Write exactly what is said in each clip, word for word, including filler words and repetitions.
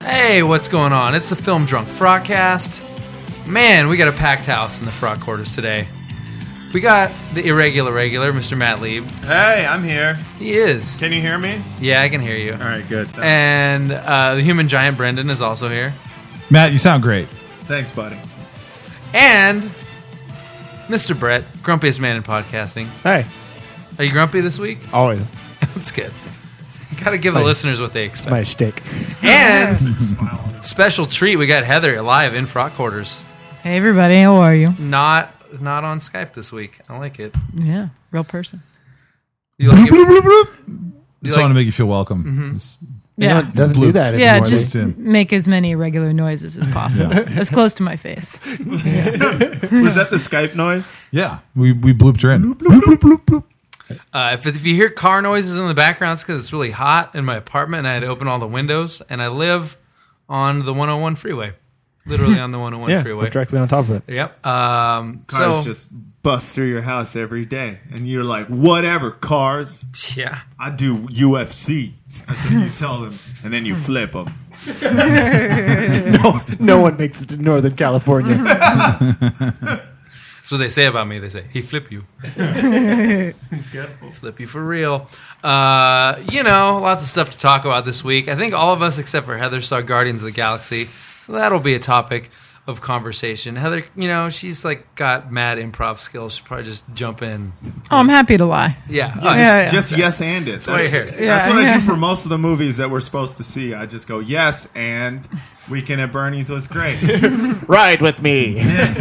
Hey, what's going on? It's the Film Drunk Frogcast. Man, we got a packed house in the Frog Quarters today. We got the irregular regular, Mister Matt Lieb. Hey, I'm here. He is. Can you hear me? Yeah, I can hear you. All right, good. And uh, the human giant Brendan is also here. Matt, you sound great. Thanks, buddy. And Mister Brett, grumpiest man in podcasting. Hey, Are you grumpy this week? always. That's good. Got to give the My- listeners what they It's my expect. shtick. And special treat, we got Heather live in Frog Quarters. Hey everybody, how are you? Not not on Skype this week. I like it. Yeah, real person. You like it? Just like- want to make you feel welcome. Just- You know, Yeah, it doesn't do Bloop. that yeah, anymore. just They- in. make as many irregular noises as possible, Yeah. as close to my face. Was that the Skype noise? yeah, we we blooped her in. Uh, if, if you hear car noises in the background, it's because it's really hot in my apartment and I had to open all the windows. And I live on the one oh one freeway. Literally on the one oh one yeah, freeway. we're directly on top of it. Yep. Um, Cars so, just bust through your house every day. And you're like, whatever, cars. yeah. I do U F C. That's what you tell them. And then you flip them. No, no one makes it to Northern California. That's what they say about me. They say, he flip you. Flip you for real. Uh, you know, lots of stuff to talk about this week. I think all of us, except for Heather, saw Guardians of the Galaxy. So that'll be a topic of conversation. Heather, you know, she's like got mad improv skills. She'll probably just jump in. Oh, I'm happy to lie. Yeah. Yeah, yeah. Just yes and it. why you're That's, here. that's Yeah, what I yeah. do for most of the movies that we're supposed to see. I just go, yes, and Weekend at Bernie's was great. Ride with me.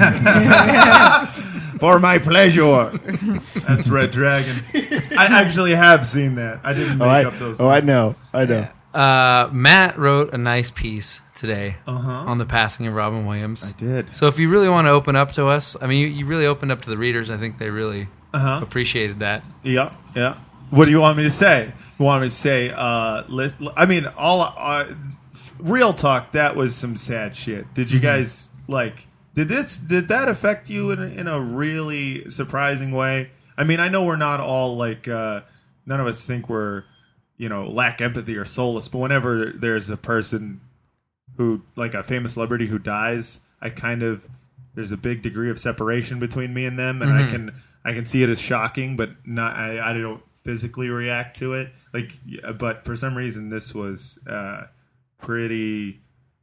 For my pleasure. That's Red Dragon. I actually have seen that. I didn't make Oh, I, up those oh, I lines. know. I know. Uh, Matt wrote a nice piece today Uh-huh. on the passing of Robin Williams. I did. So if you really want to open up to us, I mean, you, you really opened up to the readers. I think they really Uh-huh. appreciated that. Yeah, yeah. What do you want me to say? You want me to say, uh, list, I mean, all, uh, real talk, that was some sad shit. Did you guys, like, did this, did that affect you in a, in a really surprising way? I mean, I know we're not all, like, uh, none of us think we're, you know, lack empathy or soulless, but whenever there's a person who, like a famous celebrity who dies, I kind of, there's a big degree of separation between me and them, and I can, I can see it as shocking, but not, I, I don't physically react to it. Like, yeah, but for some reason, this was uh, pretty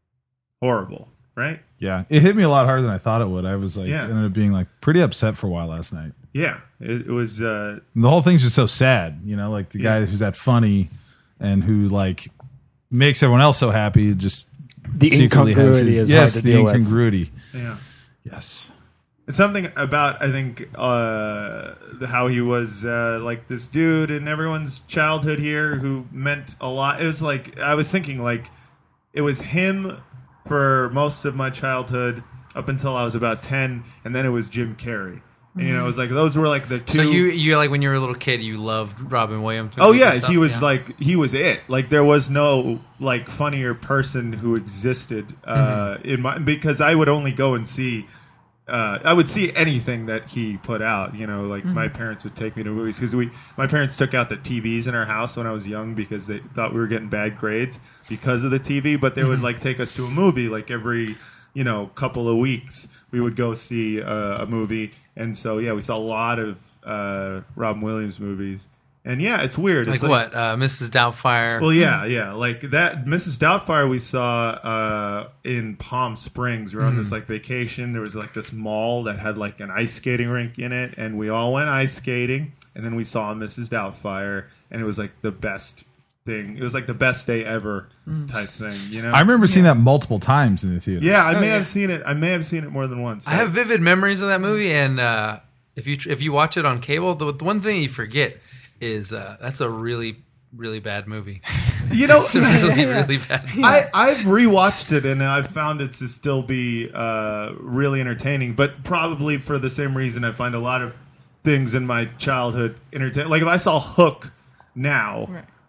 horrible, right? Yeah, it hit me a lot harder than I thought it would. I was like, Yeah. ended up being like pretty upset for a while last night. Yeah, it, it was. Uh, And the whole thing's just so sad, you know, like the guy Yeah. who's that funny and who like makes everyone else so happy. Just The secretly has incongruity his- is yes, hard to the deal with. incongruity. yeah, Yes, it's something about I think uh, how he was uh, like this dude in everyone's childhood here who meant a lot. It was like I was thinking like it was him for most of my childhood up until I was about ten, and then it was Jim Carrey. And, you know, it was like those were like the two. So you, you like when you were a little kid, you loved Robin Williams. Oh movies yeah, and stuff? he was Yeah. like he was it. Like there was no like funnier person who existed uh, Mm-hmm. in my because I would only go and see. Uh, I would see anything that he put out. You know, like Mm-hmm. my parents would take me to movies because we. My parents took out the T Vs in our house when I was young because they thought we were getting bad grades because of the T V. But they Mm-hmm. would like take us to a movie like every you know couple of weeks. We would go see uh, a movie, and so yeah, we saw a lot of uh, Robin Williams movies. And yeah, it's weird. Like It's what? Uh, Missus Doubtfire. Well, yeah, yeah, like that. Missus Doubtfire we saw uh, in Palm Springs. We were on Mm-hmm. this like vacation. There was like this mall that had like an ice skating rink in it, and we all went ice skating. And then we saw Missus Doubtfire, and it was like the best thing. It was like the best day ever type thing. You know? I remember seeing that multiple times in the theater. yeah, I may yeah. have seen it. I may have seen it more than once. I have vivid memories of that movie, and uh, if you if you watch it on cable, the, the one thing you forget is uh, that's a really really bad movie. you know, It's a really really bad. Movie. I, I've rewatched it and I've found it to still be uh, really entertaining, but probably for the same reason I find a lot of things in my childhood entertaining. Like if I saw Hook now, Right.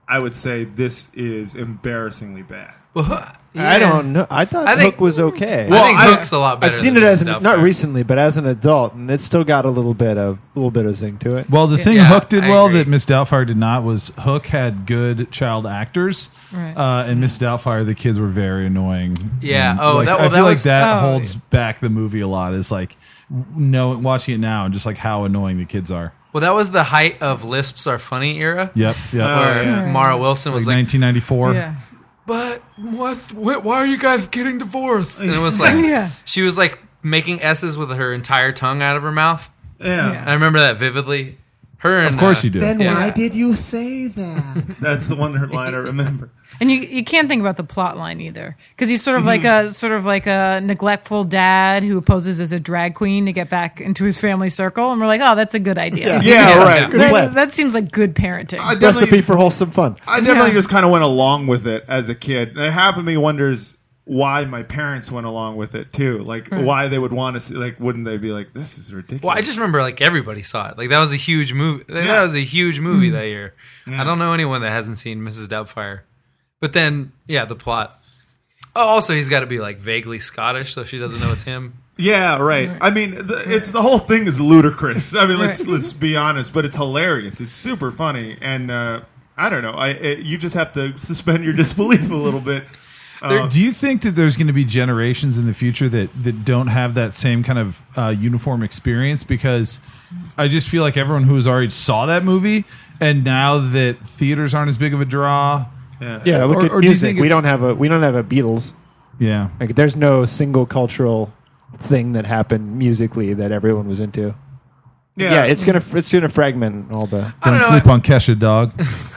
I would say this is embarrassingly bad. Well, I don't know. I thought I think- Hook was okay. I Well, think I- Hook's a lot better. I've seen than it as Missus an, not Doubtfire. recently, but as an adult, and it's still got a little bit of a little bit of zing to it. Well, the thing Yeah, Hook did I well agree. that Miss Doubtfire did not was Hook had good child acters, Right. uh, and Miss Doubtfire the kids were very annoying. Yeah. And, Oh, like, that- I well, feel that like was- that oh. holds back the movie a lot. Is like no watching it now and just like how annoying the kids are. Well, that was the height of lisps are funny era, Yep. Yep. Oh, where yeah. Mara Wilson like, was like, nineteen ninety-four. Yeah. "But what? wh- Why are you guys getting divorced?" And it was like, Yeah. she was like making S's with her entire tongue out of her mouth. Yeah. Yeah. I remember that vividly. Her and Of course uh, you do. Yeah. why did you say that? That's the one line I remember. And you you can't think about the plot line either, because he's sort of like a sort of like a neglectful dad who poses as a drag queen to get back into his family circle, and we're like, oh, that's a good idea. Yeah, Yeah. right. Yeah. Good That, plan. that seems like good parenting. I Recipe definitely, for wholesome fun. I definitely Yeah. just kind of went along with it as a kid. And half of me wonders why my parents went along with it too. Like why they would want to see. Like, wouldn't they be like, "This is ridiculous"? Well, I just remember like everybody saw it. Like that was a huge movie. That Yeah. was a huge movie that year. I don't know anyone that hasn't seen Missus Doubtfire. But then, yeah, the plot. Oh, also he's got to be like vaguely Scottish, so she doesn't know it's him. Yeah, right. I mean, the, it's the whole thing is ludicrous. I mean, let's Right. let's be honest, but it's hilarious. It's super funny, and uh, I don't know. I it, you just have to suspend your disbelief a little bit. Uh, Do you think that there's going to be generations in the future that, that don't have that same kind of uh, uniform experience? Because I just feel like everyone who has already saw that movie, and now that theaters aren't as big of a draw, yeah. Yeah, look Or- at or do you music. think We it's- don't have a we don't have a Beatles. yeah, Like, there's no single cultural thing that happened musically that everyone was into. yeah, Yeah, it's gonna it's gonna fragment all the. I don't don't know. sleep on Kesha, dog.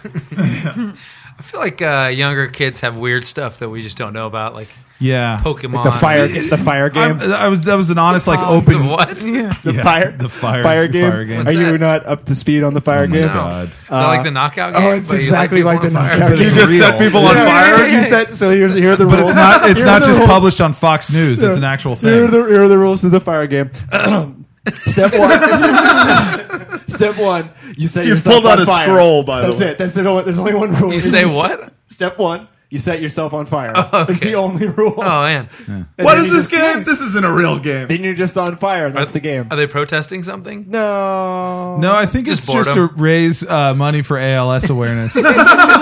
I feel like uh, younger kids have weird stuff that we just don't know about, like Yeah, Pokemon. Like the fire, the fire game, I'm- I was that was an honest like The open. what? yeah. the yeah, fire, the fire- fire the game. fire game. Are What's you that? not up to speed on the fire game? No. God. Is that like the knockout game? oh, it's But you exactly light like the people on fire? knockout But You it's game. just set real. people on Yeah, fire. You said so. Here's here are the But rules. it's not. It's Here not are the just rules. published on Fox News. It's an actual Here are, thing. the, here are the rules of the fire game. Step one. Step one. You set You yourself pulled on out a fire. scroll, by the That's way. it. That's the only, there's only one rule. You It's say just- what? Step one. You set yourself on fire. Oh, That's okay. the only rule. Oh man, And What then is you this just- game? This isn't a real game. Then you're just on fire. And that's the game. are they protesting something? No. No, I think Just it's just to boredom. raise uh, money for A L S awareness. Is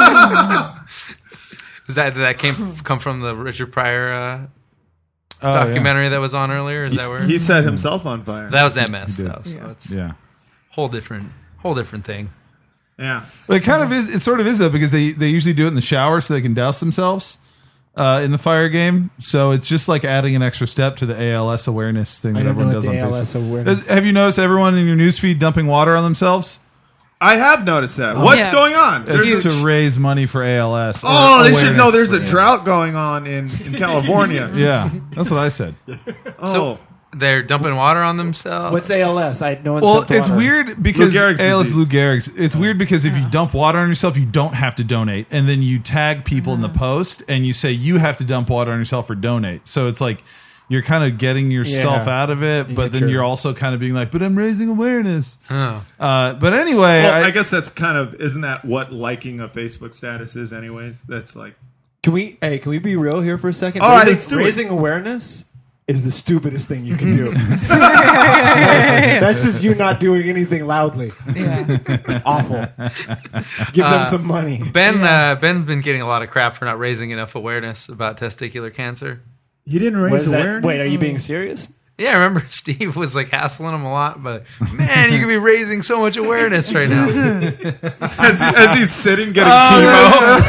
that did that came come from the Richard Pryor uh, Oh, yeah. documentary that was on earlier? Is that where He set himself on fire. that was M S He did. though? So Yeah. it's Yeah. whole different, whole different thing. Yeah. But it kind of is. It sort of is though, because they they usually do it in the shower so they can douse themselves uh, in the fire game. So it's just like adding an extra step to the A L S awareness thing I that don't know everyone what does the on A L S Facebook. awareness. Have you noticed everyone in your newsfeed dumping water on themselves? I have noticed that. What's Yeah. going on? It's There's a- to raise money for A L S. or oh, they should know awareness there's for a A L S. drought going on in, in California. Yeah, that's what I said. Oh. So they're dumping water on themselves. What's A L S? I no one's Well, dumped it's water. weird because Lou Gehrig's A L S disease. Lou Gehrig's. It's weird because if you dump water on yourself, you don't have to donate, and then you tag people in the post and you say you have to dump water on yourself or donate. So it's like you're kind of getting yourself Yeah. out of it, but then sure. you're also kind of being like, "But I'm raising awareness." Oh. Uh, but anyway, Well, I, I, guess that's kind of isn't that what liking a Facebook status is, anyways? That's like Can we? Hey, can we be real here for a second? All right, raising, let's do it. raising awareness is the stupidest thing you can do. That's just you not doing anything loudly. Yeah. Awful. Give them some money. Ben uh, Ben's been getting a lot of crap for not raising enough awareness about testicular cancer. you didn't What raise is that? awareness. Wait, are you being serious? Yeah, I remember Steve was like hassling him a lot, but man, you could be raising so much awareness right now. as, as he's sitting getting Oh,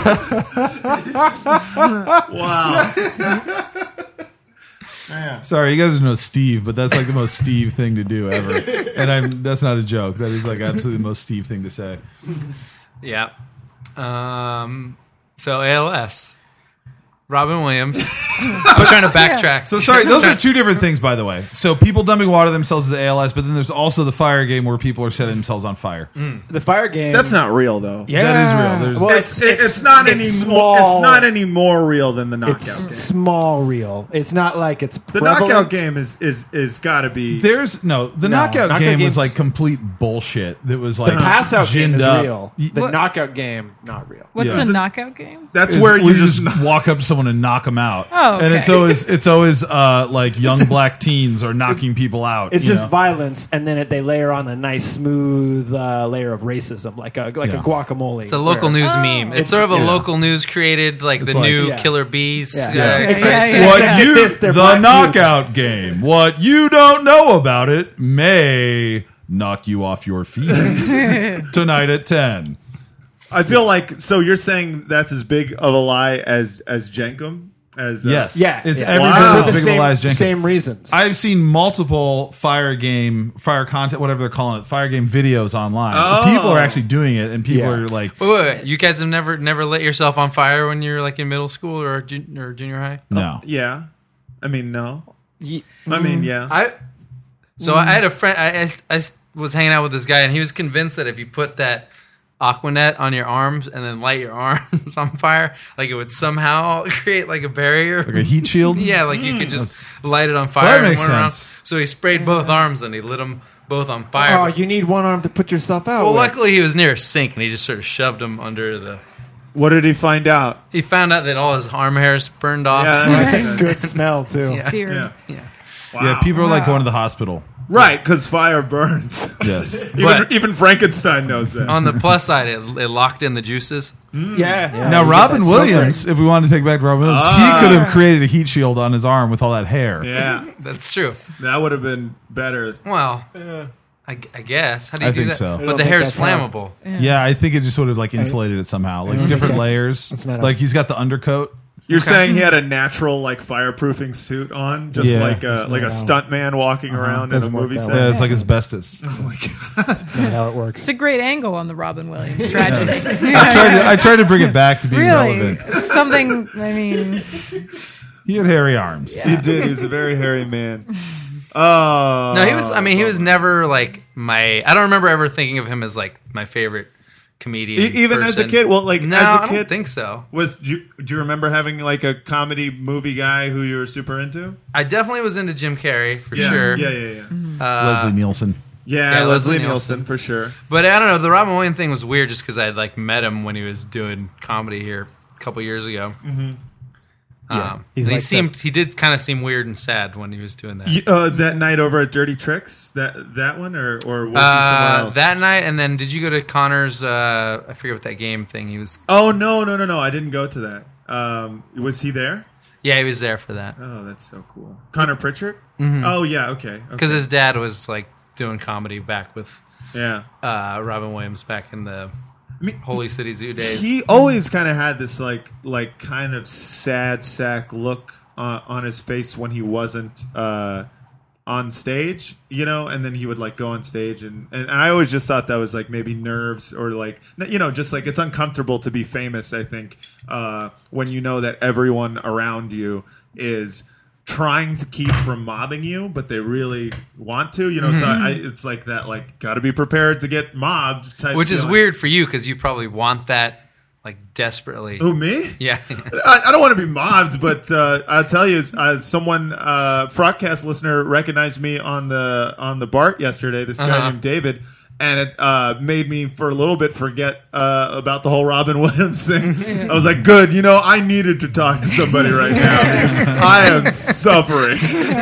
chemo? Wow. Man. sorry, you guys don't know Steve, but that's like the most Steve thing to do ever, and I'm that's not a joke. That is like absolutely the most Steve thing to say. Yeah. Um. So A L S. Robin Williams. I'm trying to backtrack. So sorry, those are two different things, by the way. So people dumping water themselves is A L S, but then there's also the fire game where people are setting themselves on fire. The fire game. That's not real though. Yeah, That is real. There's- Well, It's, it's, it's not it's any small. more. It's not any more real than the knockout It's game. small real. It's not like it's The prevalent. knockout game is is is got to be. There's no the No, knockout, knockout game games- was like complete bullshit. That was like The pass out game ginned is up. real. Y- The what? knockout game, not real. What's Yeah. a knockout game? That's Is where you just just. walk up to someone and knock them out. Oh, and it's okay. always it's always uh, like young black teens are knocking people out. It's you just know? violence, and then it, they layer on a nice, smooth uh, layer of racism, like a like Yeah. a guacamole. It's a local where- news meme. It's, It's- sort of a yeah. local news created, like It's the like- new Yeah. Killer Bees. Yeah. uh, Yeah. Except- Yeah, yeah, What except you this, they're the black knockout game? What you don't know about it may knock you off your feet tonight at ten. I feel like so. You're saying that's as big of a lie as as Jenkum as uh, Yes, Yeah, it's yeah. every Wow. bit For as the big of a lie as same, Jenkins. same reasons. I've seen multiple fire game, fire content, whatever they're calling it, fire game videos online. Oh. People are actually doing it, and people Yeah. are like, Wait, wait, wait. You guys have never never lit yourself on fire when you're like in middle school or jun- or junior high? no. Yeah, I mean no. Ye- I mean yeah. I so I had a friend. I, I, I was hanging out with this guy, and he was convinced that if you put that Aquanet on your arms and then light your arms on fire, like it would somehow create like a barrier. Like a heat shield? Yeah, like you could just light it on fire. that and makes went around. sense. So he sprayed both arms and he lit them both on fire. oh, you need one arm to put yourself out. well, with. luckily he was near a sink, and he just sort of shoved them under the. What did he find out? He found out that all his arm hairs burned off. Yeah, Oh, it's that a makes good sense. smell too. Yeah. Seared. Yeah. Yeah. Wow. Yeah, people are like Wow. going to the hospital. Right, because fire burns. Yes. even, But- even Frankenstein knows that. On the plus side, it, it locked in the juices. Yeah. yeah. Now, You get Robin that smoke Williams, ring. if we wanted to take back to Robin Williams, Ah. he could have created a heat shield on his arm with all that hair. yeah, That's true. that would have been better. Well, I, I guess. How do you I do think that? so. I But don't the think hair is that's how- flammable. Yeah, I think it just would have like insulated it somehow, like different that's- layers. that's not Like how- he's got the undercoat. You're saying he had a natural like fireproofing suit on, just Yeah. like a That's like a not how- stunt man walking around in a Doesn't work movie that set. way. Yeah, it's like asbestos. That's not how it works. It's a great angle on the Robin Williams tragedy. I tried to I tried to bring it back to being really, relevant. something. I mean, He had hairy arms. He did. He's a very hairy man. Oh No, he was. I mean, he was never like my. I don't remember ever thinking of him as like my favorite comedian. E- even as a person. kid. Well, like no, as a I kid, don't think so. was do you, do you remember having like a comedy movie guy who you were super into? I definitely was into Jim Carrey for Yeah, sure. yeah, yeah, yeah. Uh, Leslie Nielsen. Yeah, Yeah, Leslie Leslie Nielsen Nielsen. for sure. But I don't know. The Robin Williams thing was weird just because I had like met him when he was doing comedy here a couple years ago. Mm-hmm. Yeah, Um, he's and he like seemed. He did kind of seem weird and sad when he was doing that. You- uh, that night over at Dirty Tricks, that that one, or or was he somewhere Uh, else? that night, and then did you go to Connor's? Uh, I forget what that game thing he was. Oh no, no, no, no! I didn't go to that. Um, was he there? Yeah, he was there for that Oh, that's so cool. Connor Pritchard. Oh yeah, okay. because okay. his dad was like doing comedy back with yeah. uh, Robin Williams back in the I mean, Holy City Zoo days. he always kind of had this like like kind of sad sack look uh, on his face when he wasn't uh, on stage, you know, and then he would like go on stage and, and I always just thought that was like maybe nerves or like, you know, just like it's uncomfortable to be famous, I think, uh, when you know that everyone around you is trying to keep from mobbing you, but they really want to, you know, so I, it's like that, like, got to be prepared to get mobbed type Which is feeling. weird for you because you probably want that like desperately. Who, me? Yeah. I, I don't want to be mobbed, but uh, I'll tell you, uh, someone, uh, Frogcast listener, recognized me on the on the BART yesterday. This guy Uh-huh. named David, and it uh, made me for a little bit forget uh, about the whole Robin Williams thing. I was like, "Good, you know, I needed to talk to somebody right now. because I am suffering."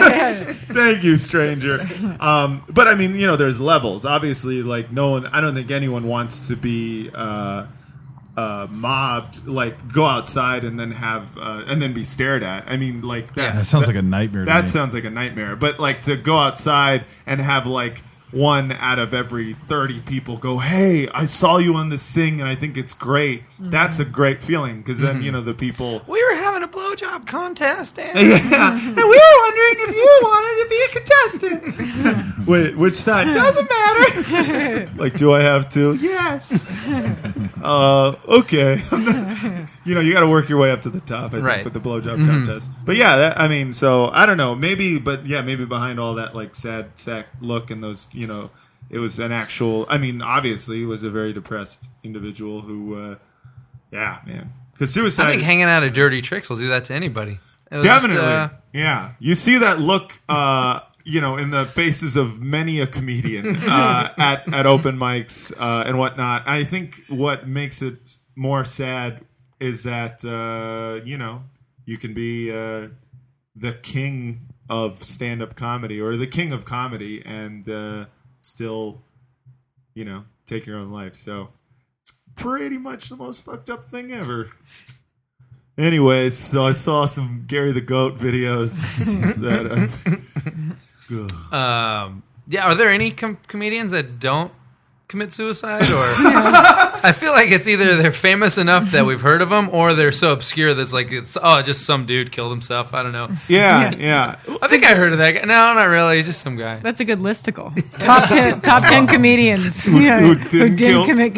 Thank you, stranger. Um, but I mean, you know, there's levels. Obviously, like no one. I don't think anyone wants to be. Uh, Uh, mobbed, like go outside and then have uh, and then be stared at. I mean, like That that's, sounds like a nightmare. to that me. sounds like a nightmare. But like to go outside and have like one out of every thirty people go, "Hey, I saw you on this thing and I think it's great." That's a great feeling because then you know the people. We were having a blowjob contest, Dan. Yeah. And we were wondering if you wanted to be a contestant. Wait, which side? Doesn't matter. Like, do I have to? Yes. Uh, okay. You know, you got to work your way up to the top, I think, Right. with the blowjob contest. But yeah, that, I mean, so I don't know. Maybe, but yeah, maybe behind all that, like, sad sack look and those, you know, it was an actual, I mean, obviously, he was a very depressed individual who, uh, yeah, man. Because suicide. I think hanging out of dirty tricks will do that to anybody. It was just, Definitely. uh, Yeah. You see that look, uh, you know, in the faces of many a comedian uh, at, at open mics uh, and whatnot. I think what makes it more sad is that, uh, you know, you can be uh, the king of stand-up comedy or the king of comedy and uh, still, you know, take your own life. So it's pretty much the most fucked up thing ever. Anyways, so I saw some Gary the Goat videos that uh, Um, yeah, are there any com- comedians that don't commit suicide? Or I feel like it's either they're famous enough that we've heard of them, or they're so obscure that's like it's oh, just some dude killed himself. I don't know. yeah, yeah. I think I heard of that guy. No, not really. Just some guy. That's a good listicle. Top ten, top ten comedians Who- yeah, who didn't kill- commit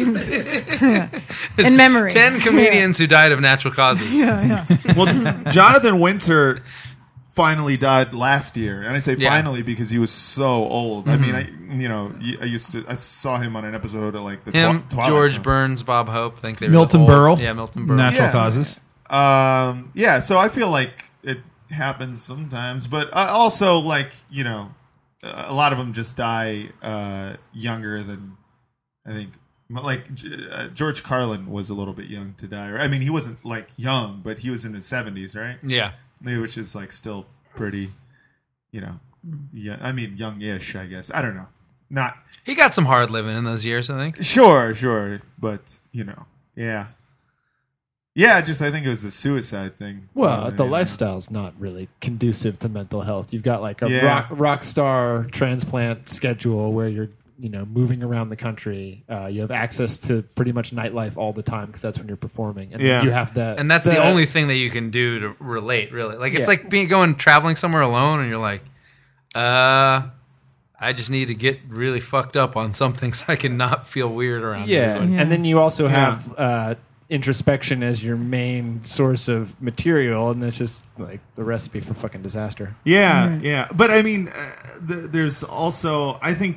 in memory. Ten comedians who died of natural causes. Yeah, yeah. Well, Jonathan Winter finally died last year, and I say Yeah. finally because he was so old. I mean, I you know, I used to I saw him on an episode of like the Him, Twi- Twilight George Zone. Burns, Bob Hope. I think they were Milton the old- Berle. Yeah, Milton Berle. Natural Yeah. causes. Um, yeah, so I feel like it happens sometimes, but uh, also like you know, a lot of them just die uh, younger than I think. Like uh, George Carlin was a little bit young to die. Right? I mean, he wasn't like young, but he was in his seventies, right? Yeah. Which is like still pretty, you know, yeah. I mean, young-ish, I guess. I don't know. Not He got some hard living in those years, I think. sure, sure, but you know, yeah. Yeah, just I think it was the suicide thing. Well, Uh, the you know. lifestyle's not really conducive to mental health. You've got like a Yeah. rock, rock star transplant schedule where you're, you know, moving around the country. Uh, you have access to pretty much nightlife all the time because that's when you're performing. And Yeah. you have that. And that's the, that- only thing that you can do to relate, really. Like, it's Yeah. like being going traveling somewhere alone, and you're like, uh, I just need to get really fucked up on something so I can not feel weird around Yeah. everybody. Yeah. And then you also Yeah. have uh, introspection as your main source of material. And that's just like the recipe for fucking disaster. Yeah, yeah. But I mean, uh, th- there's also I think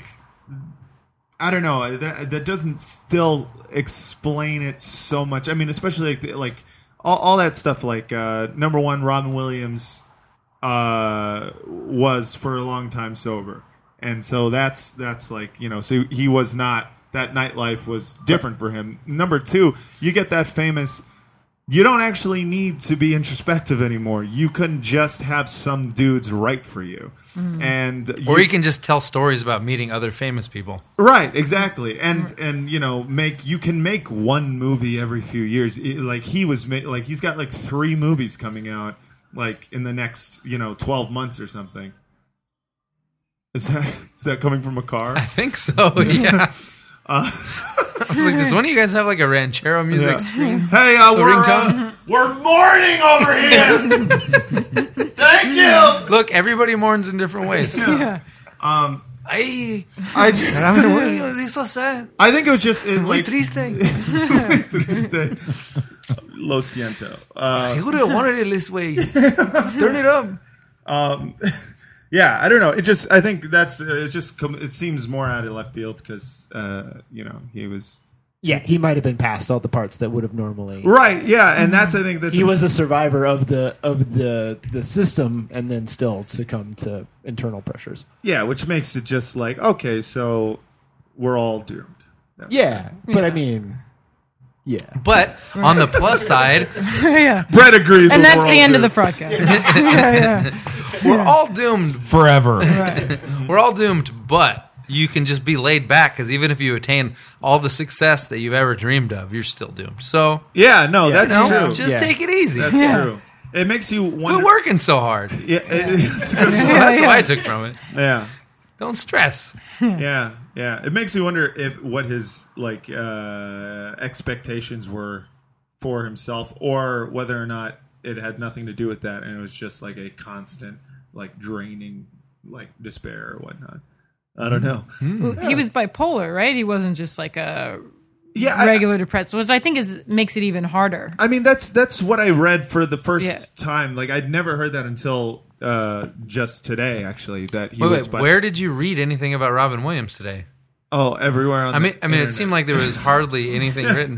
I don't know that that doesn't still explain it so much. I mean, especially like the, like all, all that stuff. Like uh, number one, Robin Williams uh, was for a long time sober, and so that's that's like you know, so he was not. That nightlife was different for him. Number two, you get that famous. You don't actually need to be introspective anymore. You can just have some dudes write for you, and Or you can just tell stories about meeting other famous people. right, exactly, and and you know make you can make one movie every few years. It- like he was ma- like he's got like three movies coming out like in the next you know twelve months or something. Is that is that coming from a car? I think so, yeah. Uh, I was like, does one of you guys have like a ranchero music Yeah. screen? Hey, uh, we're ringtone? uh, we're mourning over here. Thank you. Look, everybody mourns in different ways. Yeah. Um, Ay, I just, it's so sad. I think it was just it, Muy like triste. triste. Lo siento. Uh, I would have wanted it this way. Turn it up. um, yeah, I don't know. It just I think that's uh, it. Just com- it seems more out of left field because uh, you know he was Yeah, he might have been past all the parts that would have normally. right. Yeah, and that's I think that's He a- was a survivor of the of the the system, and then still succumbed to internal pressures. yeah, which makes it just like okay, so we're all doomed. That's- Yeah, but I mean, yeah, But on the plus side, yeah. Brett agrees, And with that's we're the all end of the doomed. broadcast. yeah, yeah. we're all doomed. Forever. We're all doomed, but you can just be laid back because even if you attain all the success that you've ever dreamed of, you're still doomed. So, Yeah, no, Yeah. that's you know, true. just Yeah. take it easy. That's Yeah. true. It makes you Quit wonder. working so hard. Yeah, it- it's- So Yeah, that's yeah. what I took from it. yeah, Don't stress. yeah, yeah. It makes me wonder if what his like uh, expectations were for himself, or whether or not it had nothing to do with that, and it was just like a constant, like draining, like despair or whatnot. I don't know. Well, he was bipolar, right? He wasn't just like a Yeah, I- regular depressed, which I think is makes it even harder. I mean, that's that's what I read for the first Yeah. time. Like, I'd never heard that until uh, just today, actually. That he Wait, was. wait, bi- where did you read anything about Robin Williams today? Oh, everywhere. On I mean, the I mean, it internet. seemed like there was hardly anything written.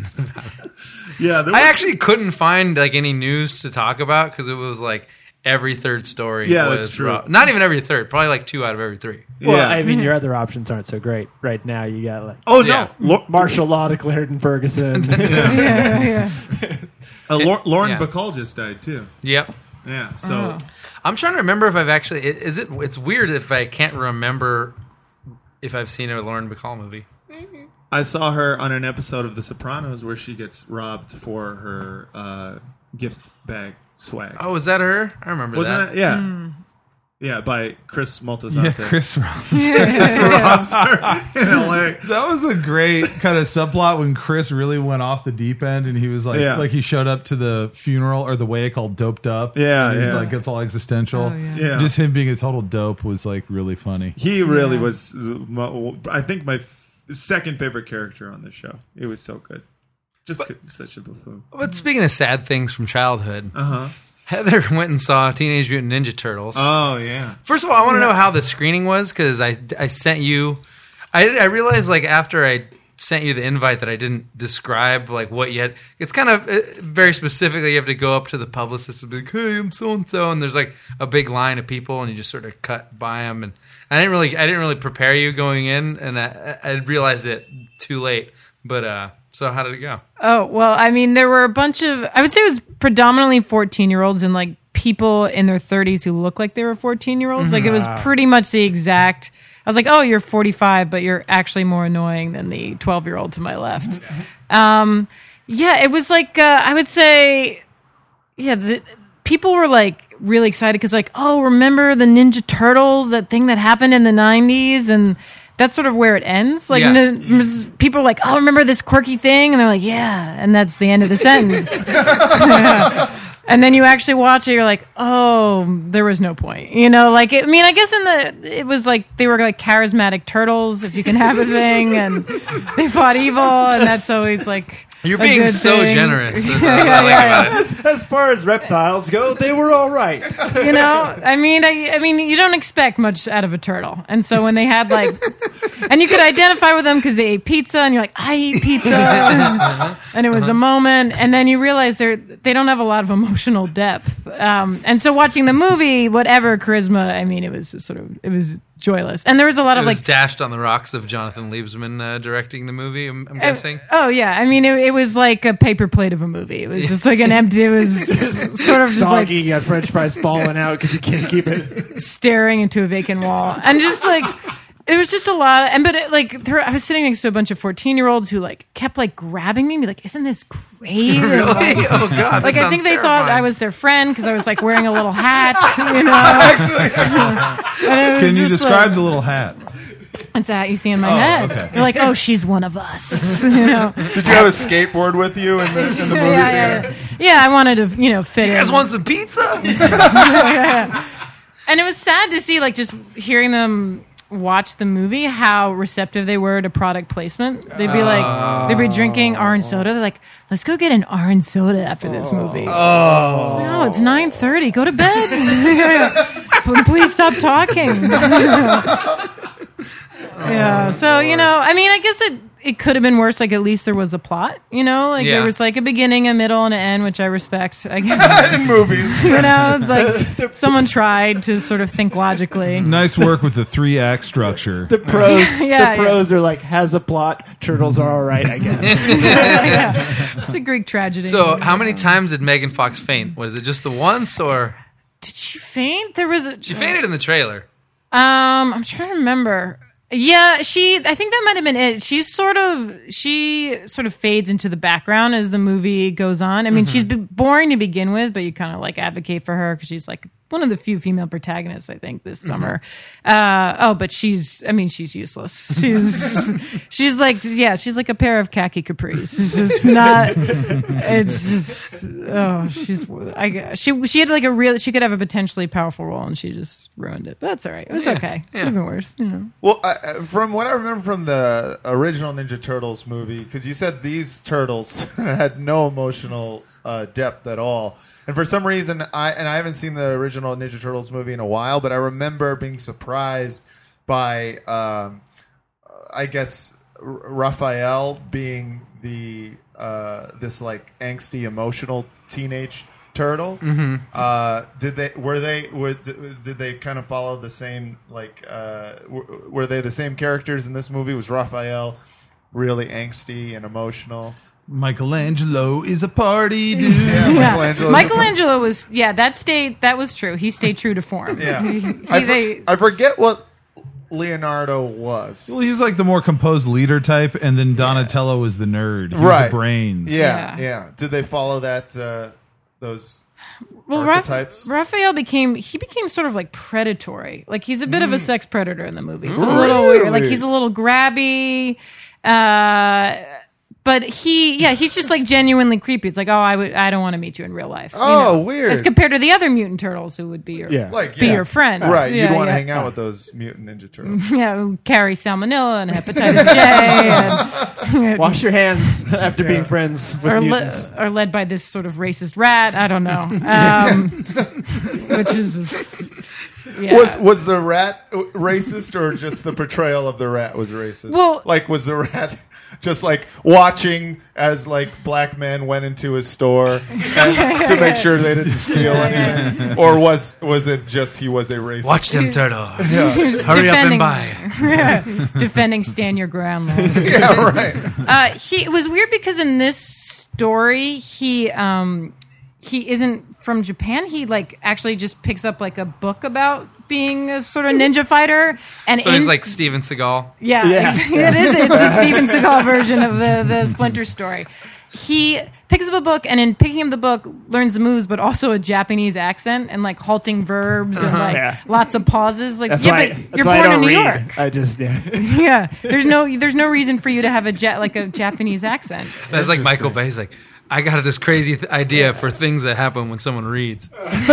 yeah. There was, I actually couldn't find like any news to talk about because it was like every third story. Yeah, was that's true. Rob- not even every third, probably like two out of every three. Well, Yeah. I mean, your other options aren't so great right now. You got like Oh Yeah. no, Lo- martial law declared in Ferguson. Yeah, yeah. uh, Lor- Lauren Yeah. Bacall just died too. Yep. Yeah. So Oh. I'm trying to remember if I've actually. i- Is it? It's weird if I can't remember if I've seen a Lauren Bacall movie. I saw her on an episode of The Sopranos where she gets robbed for her uh, gift bag swag. Oh, is that her? I remember Wasn't that. that? Yeah. Yeah, by Chris Yeah, Moltisanti. Chris Ross. Chris robs her in L A. That was a great kind of subplot when Chris really went off the deep end and he was like, Yeah. like he showed up to the funeral or the way called Doped Up. Yeah, and he yeah. like gets all existential. Oh, yeah. Yeah. Just him being a total dope was like really funny. He really Yeah. was, my- I think, my f- second favorite character on this show. It was so good. Just 'cause he's such a buffoon. But speaking of sad things from childhood, Uh huh. Heather went and saw Teenage Mutant Ninja Turtles. Oh, yeah. First of all, I want to know how the screening was because I, I sent you. I did, I realized like after I sent you the invite that I didn't describe like what you had. It's kind of uh, very specifically. You have to go up to the publicist and be like, "Hey, I'm so and so," and there's like a big line of people, and you just sort of cut by them. And I didn't really, I didn't really prepare you going in, and I, I realized it too late. But uh, so how did it go? Oh, well, I mean, there were a bunch of, I would say it was predominantly fourteen year olds and like people in their thirties who looked like they were fourteen year olds. Like it was pretty much the exact, I was like, oh, you're forty-five, but you're actually more annoying than the twelve year old to my left. Um, yeah, it was like, uh, I would say, yeah, the, people were like really excited because like, oh, remember the Ninja Turtles, that thing that happened in the nineties? And that's sort of where it ends. Like Yeah. n- people are like, oh, remember this quirky thing? And they're like, yeah. And that's the end of the sentence. And then you actually watch it, you're like, oh, there was no point. You know, like, I mean, I guess in the, it was like, they were like charismatic turtles, if you can have a thing, and they fought evil, and that's always like, You're a being good so thing. generous. That's Yeah, what I yeah, like yeah, about it. as, as far as reptiles go, they were all right. you know, I mean, I, I mean, you don't expect much out of a turtle, and so when they had like, and you could identify with them because they ate pizza, and you're like, I eat pizza, and it was a moment, and then you realize they're they don't have a lot of emotional depth, um, and so watching the movie, whatever charisma, I mean, it was just sort of it was joyless, and there was a lot It of was like. Dashed on the Rocks of Jonathan Liebsman uh, directing the movie. I'm, I'm guessing. Oh yeah, I mean it, it was like a paper plate of a movie. It was just like an empty. It was sort of just like Soggy, you got French fries falling out because you can't keep it. staring into a vacant wall, and just like it was just a lot. Of, and but it, like there, I was sitting next to a bunch of fourteen year olds who like kept like grabbing me, and be like, "Isn't this great?" Really? Oh God! Like that I think sounds they thought terrifying. I was their friend because I was like wearing a little hat, you know. And it was Can you just, describe like, the little hat? It's a hat you see in my Oh, head. okay. They're like, "Oh, she's one of us," you know. Did you have a skateboard with you in the, in the movie? Yeah, yeah, yeah. Yeah, I wanted to, you know, fit You in. guys want some pizza? And it was sad to see, like, just hearing them watch the movie, how receptive they were to product placement. They'd be like, they'd be drinking orange soda. They're like, let's go get an orange soda after this movie. Oh, no, it's nine thirty. Go to bed. Please stop talking. Yeah. So, you know, I mean, I guess it, it could have been worse. Like, at least there was a plot, you know? Like, Yeah. there was, like, a beginning, a middle, and an end, which I respect, I guess. In movies. You know, it's like someone tried to sort of think logically. Nice work with the three act structure. The pros, Yeah, the pros are like, has a plot. Turtles are all right, I guess. Yeah. It's a Greek tragedy. So, how many times did Megan Fox faint? Was it just the once, or Did she faint? There was a. she fainted in the trailer? Um, I'm trying to remember. Yeah, she. I think that might have been it. She's sort of. She sort of fades into the background as the movie goes on. I mean, she's b- boring to begin with, but you kind of like advocate for her because she's like one of the few female protagonists, I think, this summer. Uh, oh, but she's, I mean, she's useless. She's, she's like, yeah, she's like a pair of khaki capris. It's just not, it's just, oh, she's, I, she, she had like a real, she could have a potentially powerful role and she just ruined it. But that's all right. It was Yeah, okay. yeah. Could have been worse, you know. Well, I, I- from what I remember from the original Ninja Turtles movie, because you said these turtles had no emotional uh, depth at all, and for some reason, I and I haven't seen the original Ninja Turtles movie in a while, but I remember being surprised by, um, I guess, R- Raphael being the uh, this like angsty, emotional teenage turtle. Mm-hmm. Uh, did they were they were did, did they kind of follow the same like uh, were, were they the same characters in this movie? Was Raphael really angsty and emotional? Michelangelo is a party dude. Yeah, Yeah. Michelangelo. Michelangelo was, yeah, that stayed, that was true. He stayed true to form. Yeah, He- I, for- they- I forget what Leonardo was. Well, he was like the more composed leader type, and then Donatello was the nerd. He was Right. the brains. Yeah, Yeah. yeah. Did they follow that? Uh, those Well, Raph- archetypes? Raphael became he became sort of like predatory. Like he's a bit of a sex predator in the movie. It's a Really? little weird. Like he's a little grabby. Uh, but he, yeah, he's just like genuinely creepy. It's like, oh, I would, I don't want to meet you in real life. you Oh, know? weird. As compared to the other mutant turtles who would be your, Yeah. like be yeah. your friends. right? Yeah, You'd want to yeah. hang out with those mutant ninja turtles. Yeah, who carry salmonella and hepatitis J, and, Wash your hands after being friends with are, le- mutants. are led by this sort of racist rat. I don't know, um, which is yeah. Was was the rat racist, or just the portrayal of the rat was racist? Well- like was the rat just like watching as like black men went into his store and, to make sure they didn't steal anything, or was was it just he was a racist? Watch them turtles. He was Hurry up and defending- buy. defending stand your ground laws. Yeah, right. Uh, he it was weird because in this story he um he isn't from Japan. He like actually just picks up like a book about being a sort of ninja fighter, and So in, he's like Steven Seagal. yeah, Yeah. exactly. It is. It's the Steven Seagal version of the the Splinter story. He picks up a book, and in picking up the book, learns the moves, but also a Japanese accent and like halting verbs and like Yeah. lots of pauses. Like, That's yeah, why, but that's you're why I born don't in New read. York. I just yeah. Yeah, there's no there's no reason for you to have a ja- like a Japanese accent. That's like Michael Bay. He's like, I got this crazy th- idea for things that happen when someone reads.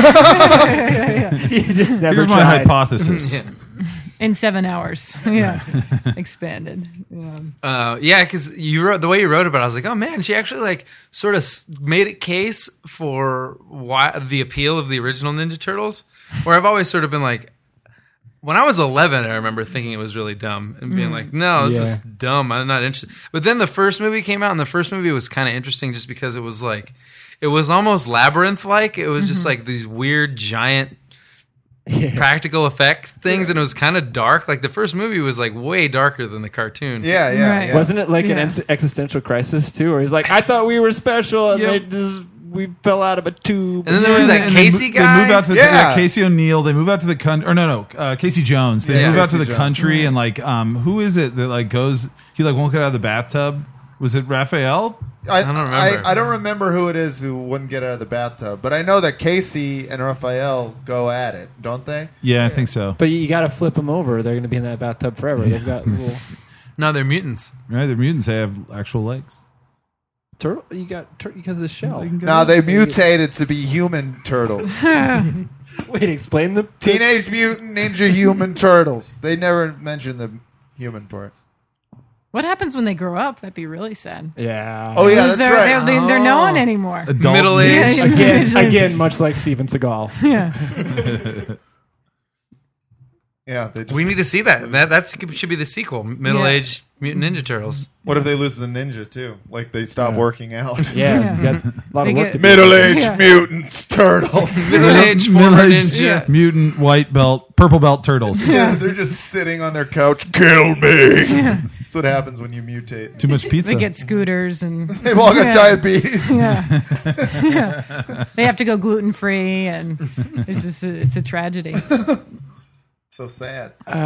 He just never Here's my tried. hypothesis. In seven hours, yeah, expanded. Yeah. Uh, yeah, because you wrote the way you wrote about it, I was like, oh man, she actually like sort of s- made it case for why the appeal of the original Ninja Turtles. Where I've always sort of been like, when I was eleven, I remember thinking it was really dumb and being like, no, this Yeah. is dumb. I'm not interested. But then the first movie came out, and the first movie was kind of interesting just because it was like, it was almost labyrinth like. It was just like these weird giant practical effect things, and it was kind of dark. Like the first movie was like way darker than the cartoon. Yeah, yeah, Right. yeah. Wasn't it like an Yeah. ex- existential crisis too, where he's like, I thought we were special, and Yep. they just we fell out of a tube. And then there was that And they Casey mo- guy. They move out to the, Yeah. yeah, Casey O'Neill. They move out to the country, or no, no, uh, Casey Jones. They Yeah. move out Casey to the Jones. country, and like, um, who is it that like goes? He like won't get out of the bathtub. Was it Raphael? I, don't remember. I, I don't remember who it is who wouldn't get out of the bathtub, but I know that Casey and Raphael go at it, don't they? Yeah, I think so. But you got to flip them over; they're going to be in that bathtub forever. They've got little No, they're mutants. Right, they're mutants. They have actual legs. turtle. You got tur- because of the shell. They can go- Now they mutated to be human turtles. Wait, explain the Teenage Mutant Ninja Human Turtles. They never mentioned the human part. What happens when they grow up? That'd be really sad. Yeah. Oh yeah, Because that's they're, right. They're, they're no one anymore. Adult Middle mutants. age. Again, again, much like Steven Seagal. Yeah. Yeah, they just, We need to see that. That that's, should be the sequel. Middle-aged Mutant Ninja Turtles. what if they lose the ninja too? Like they stop working out. Yeah, Yeah. you got a lot They of work get- to do. Middle-aged Yeah. mutant turtles. Middle-aged former Middle-aged ninja. mutant white belt, purple belt turtles. Yeah, they're just sitting on their couch. Kill me. That's what happens when you mutate. Too much pizza. They get scooters and They've all got Yeah. diabetes. yeah. Yeah. They have to go gluten free, and it's just a, it's a tragedy. So sad. Uh,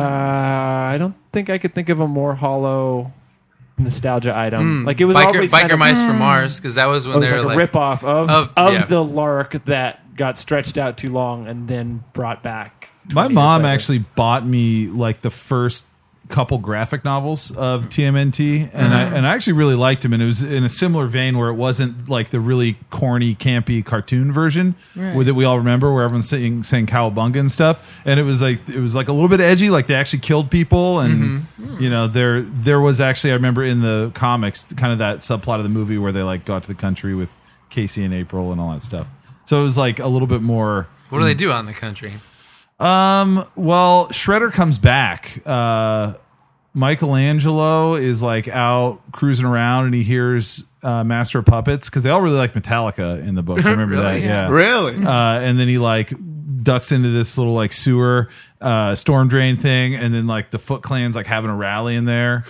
I don't think I could think of a more hollow nostalgia item. Like it was Biker, always Biker kind of, Mice from Mars, because that was when it was they like were a like, rip off of of- of, yeah. the lark that got stretched out too long and then brought back. My twenty years mom later. actually bought me like the first couple graphic novels of T M N T, and I and I actually really liked them. And it was in a similar vein where it wasn't like the really corny, campy cartoon version Right. with that we all remember, where everyone's saying saying cowabunga and stuff. And it was like it was like a little bit edgy, like they actually killed people, and you know there there was actually I remember in the comics kind of that subplot of the movie where they like got to the country with Casey and April and all that stuff. So it was like a little bit more. What do they do out in the country? Um. Well, Shredder comes back. Uh, Michelangelo is like out cruising around, and he hears uh, Master of Puppets because they all really like Metallica in the books. I remember Really? that. Yeah. Really? Uh, and then he like ducks into this little like sewer uh, storm drain thing, and then like the Foot Clan's like having a rally in there.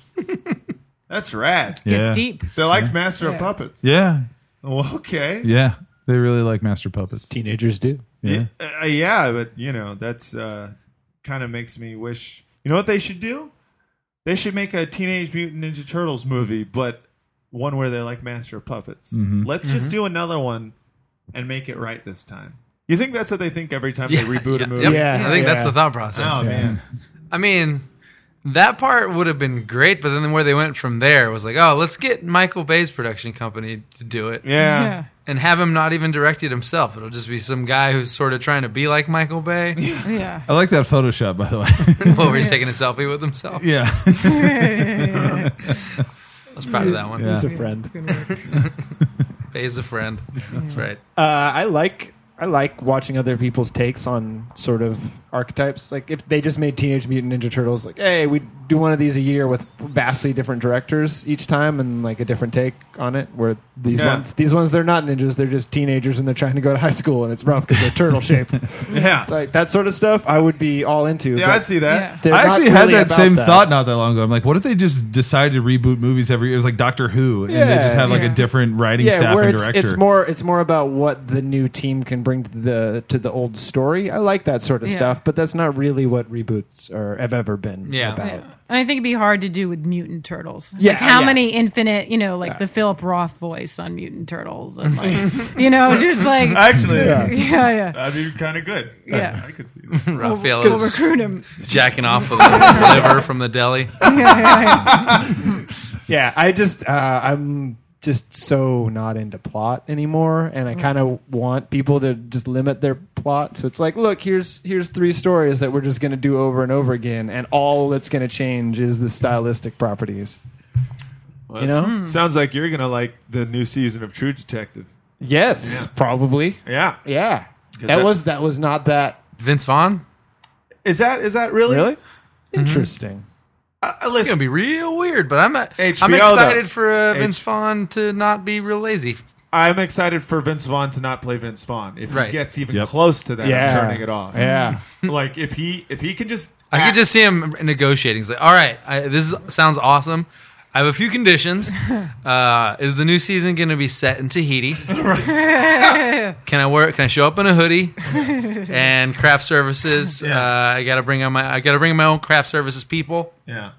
That's rad. Yeah. It's deep. They like Master of Yeah. Puppets. Yeah. Well, okay. Yeah. They really like Master of Puppets. Teenagers do. Yeah. Uh, yeah, but you know that's uh, kind of makes me wish. You know what they should do? They should make a Teenage Mutant Ninja Turtles movie, but one where they're like Master of Puppets. Mm-hmm. Let's just do another one and make it right this time. You think that's what they think every time they reboot yeah, a movie? yep. Yeah, I think that's yeah. the thought process. Oh man, I mean, that part would have been great, but then where they went from there was like, oh, let's get Michael Bay's production company to do it. yeah. Yeah. And have him not even direct it himself. It'll just be some guy who's sort of trying to be like Michael Bay. Yeah. I like that Photoshop, by the way. What, where he's taking a selfie with himself. yeah. I was proud of that one. Yeah. He's a friend. Bay's a friend. That's right. Uh, I like I like watching other people's takes on sort of archetypes. Like if they just made Teenage Mutant Ninja Turtles, like, hey, we do one of these a year with vastly different directors each time and like a different take on it. Where these Yeah. ones, these ones, they're not ninjas; they're just teenagers and they're trying to go to high school, and it's rough because they're turtle shaped. Yeah. Like that sort of stuff, I would be all into. Yeah, but I'd see that. Yeah. they're I not actually had really that about same that. thought not that long ago. I'm like, what if they just decided to reboot movies every year? It was like Doctor Who, and they Yeah, just have like yeah. a different writing Yeah, staff where and it's, director. it's more it's more about what the new team can bring to the to the old story. I like that sort of Yeah. stuff, but that's not really what reboots are have ever been Yeah. about. Yeah. And I think it'd be hard to do with Mutant Turtles. Yeah, like how yeah. many infinite, you know, like the Philip Roth voice on Mutant Turtles, and like, you know, just like, yeah, Actually, Yeah. yeah, that'd be kind of good. Yeah. I could see that. Raphael we'll is recruit him. jacking off with the liver from the deli. Yeah, yeah, yeah. Yeah, I just uh, I'm just so not into plot anymore, and I kind of want people to just limit their plot. So it's like, look, here's here's three stories that we're just going to do over and over again, and all that's going to change is the stylistic properties. Well, You know? that's- sounds like you're gonna like the new season of True Detective. Yes, Yeah. probably. Yeah. Yeah, that, that- was that was not that Vince Vaughn? Is that is that really? really interesting. Uh, It's listen, going to be real weird, but I'm, H B O I'm though. excited for uh, H- Vince Vaughn to not be real lazy. I'm excited for Vince Vaughn to not play Vince Vaughn. If Right. he gets even Yep. close to that, Yeah, I'm turning it off. Yeah, Like if he if he can just I act- could just see him negotiating. He's like, all right, I, this is, sounds awesome. I have a few conditions. Uh, is the new season going to be set in Tahiti? Can I wear? Can I show up in a hoodie and craft services? Yeah. Uh, I got to bring on my. I got to bring my own craft services people. yeah.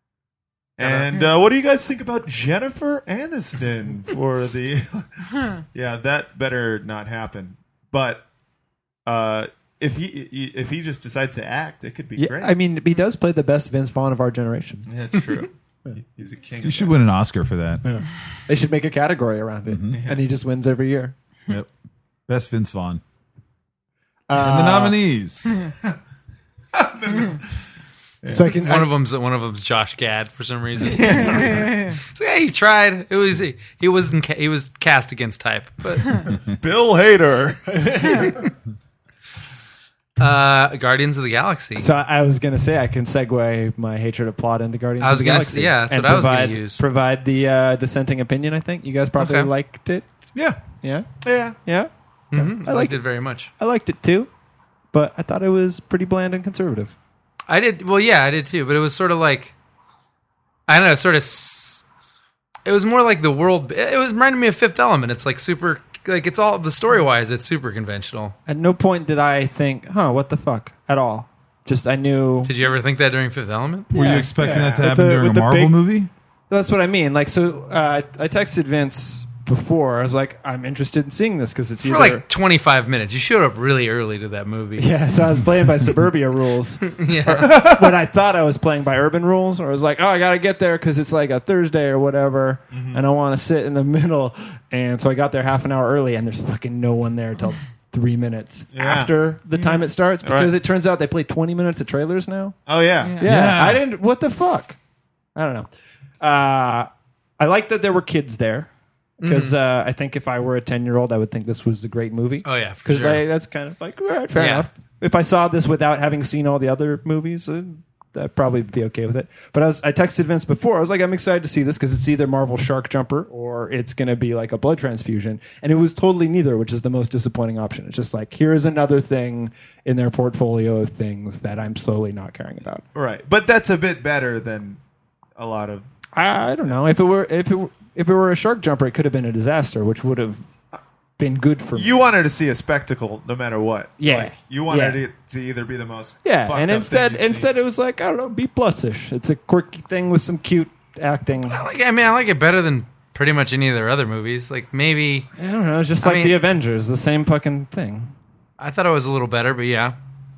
And uh, what do you guys think about Jennifer Aniston for the? Yeah, that better not happen. But uh, if he if he just decides to act, it could be yeah. great. I mean, he does play the best Vince Vaughn of our generation. Yeah, that's true. He's a king. You of should that. win an Oscar for that. They should make a category around it, and he just wins every year. Yep. Best Vince Vaughn. Uh, And the nominees. So I can. One I- of them's one of them's Josh Gad for some reason. So, yeah, he tried. It was he wasn't ca- he was cast against type, but Bill Hader. uh, Guardians of the Galaxy. So I was going to say I can segue my hatred of plot into Guardians I was of the gonna Galaxy. s- yeah, that's and what I was gonna provide, use. Provide the uh, dissenting opinion. I think you guys probably Okay. liked it. Yeah. Yeah, Yeah. yeah. Mhm. I I liked liked it very much. I liked it too, but I thought it was pretty bland and conservative. I did well, yeah, I did too. But it was sort of like I don't know, sort of. s- It was more like the world. It was reminded me of Fifth Element. It's like super, like it's all the story wise. It's super conventional. At no point did I think, "Huh, what the fuck?" at all. Just I knew. Did you ever think that during Fifth Element? Were you Yeah, expecting yeah. that to With happen the- during with a the Marvel big- movie? That's what I mean. Like, so uh, I texted Vince before. I was like, I'm interested in seeing this because it's For either like twenty-five minutes. You showed up really early to that movie. yeah. So I was playing by suburbia rules. Yeah. When I thought I was playing by urban rules, or I was like, oh, I got to get there because it's like a Thursday or whatever, Mm-hmm. and I want to sit in the middle. And so I got there half an hour early, and there's fucking no one there till three minutes Yeah. after the time it starts because Right. it turns out they play twenty minutes of trailers now. Oh yeah. Yeah. Yeah, Yeah. I didn't. What the fuck? I don't know. Uh, I like that there were kids there because uh, I think if I were a ten-year-old, I would think this was a great movie. Oh, yeah, for because sure. that's kind of like all right, fair Yeah. enough. If I saw this without having seen all the other movies, uh, I'd probably be okay with it. But I, was, I texted Vince before. I was like, I'm excited to see this because it's either Marvel Shark Jumper or it's going to be like a blood transfusion. And it was totally neither, which is the most disappointing option. It's just like, here is another thing in their portfolio of things that I'm slowly not caring about. Right. But that's a bit better than a lot of. I, I don't know. If it were if it were, if it were a Shark Jumper, it could have been a disaster, which would have been good for me. You wanted to see a spectacle no matter what. Yeah. Like, you wanted Yeah. it to either be the most. Yeah, fucked and up instead thing you've instead it was like, I don't know, B plus ish. It's a quirky thing with some cute acting. I like. I mean, I like it better than pretty much any of their other movies. Like maybe I don't know. It's just I like mean- the Avengers, the same fucking thing. I thought it was a little better, but yeah.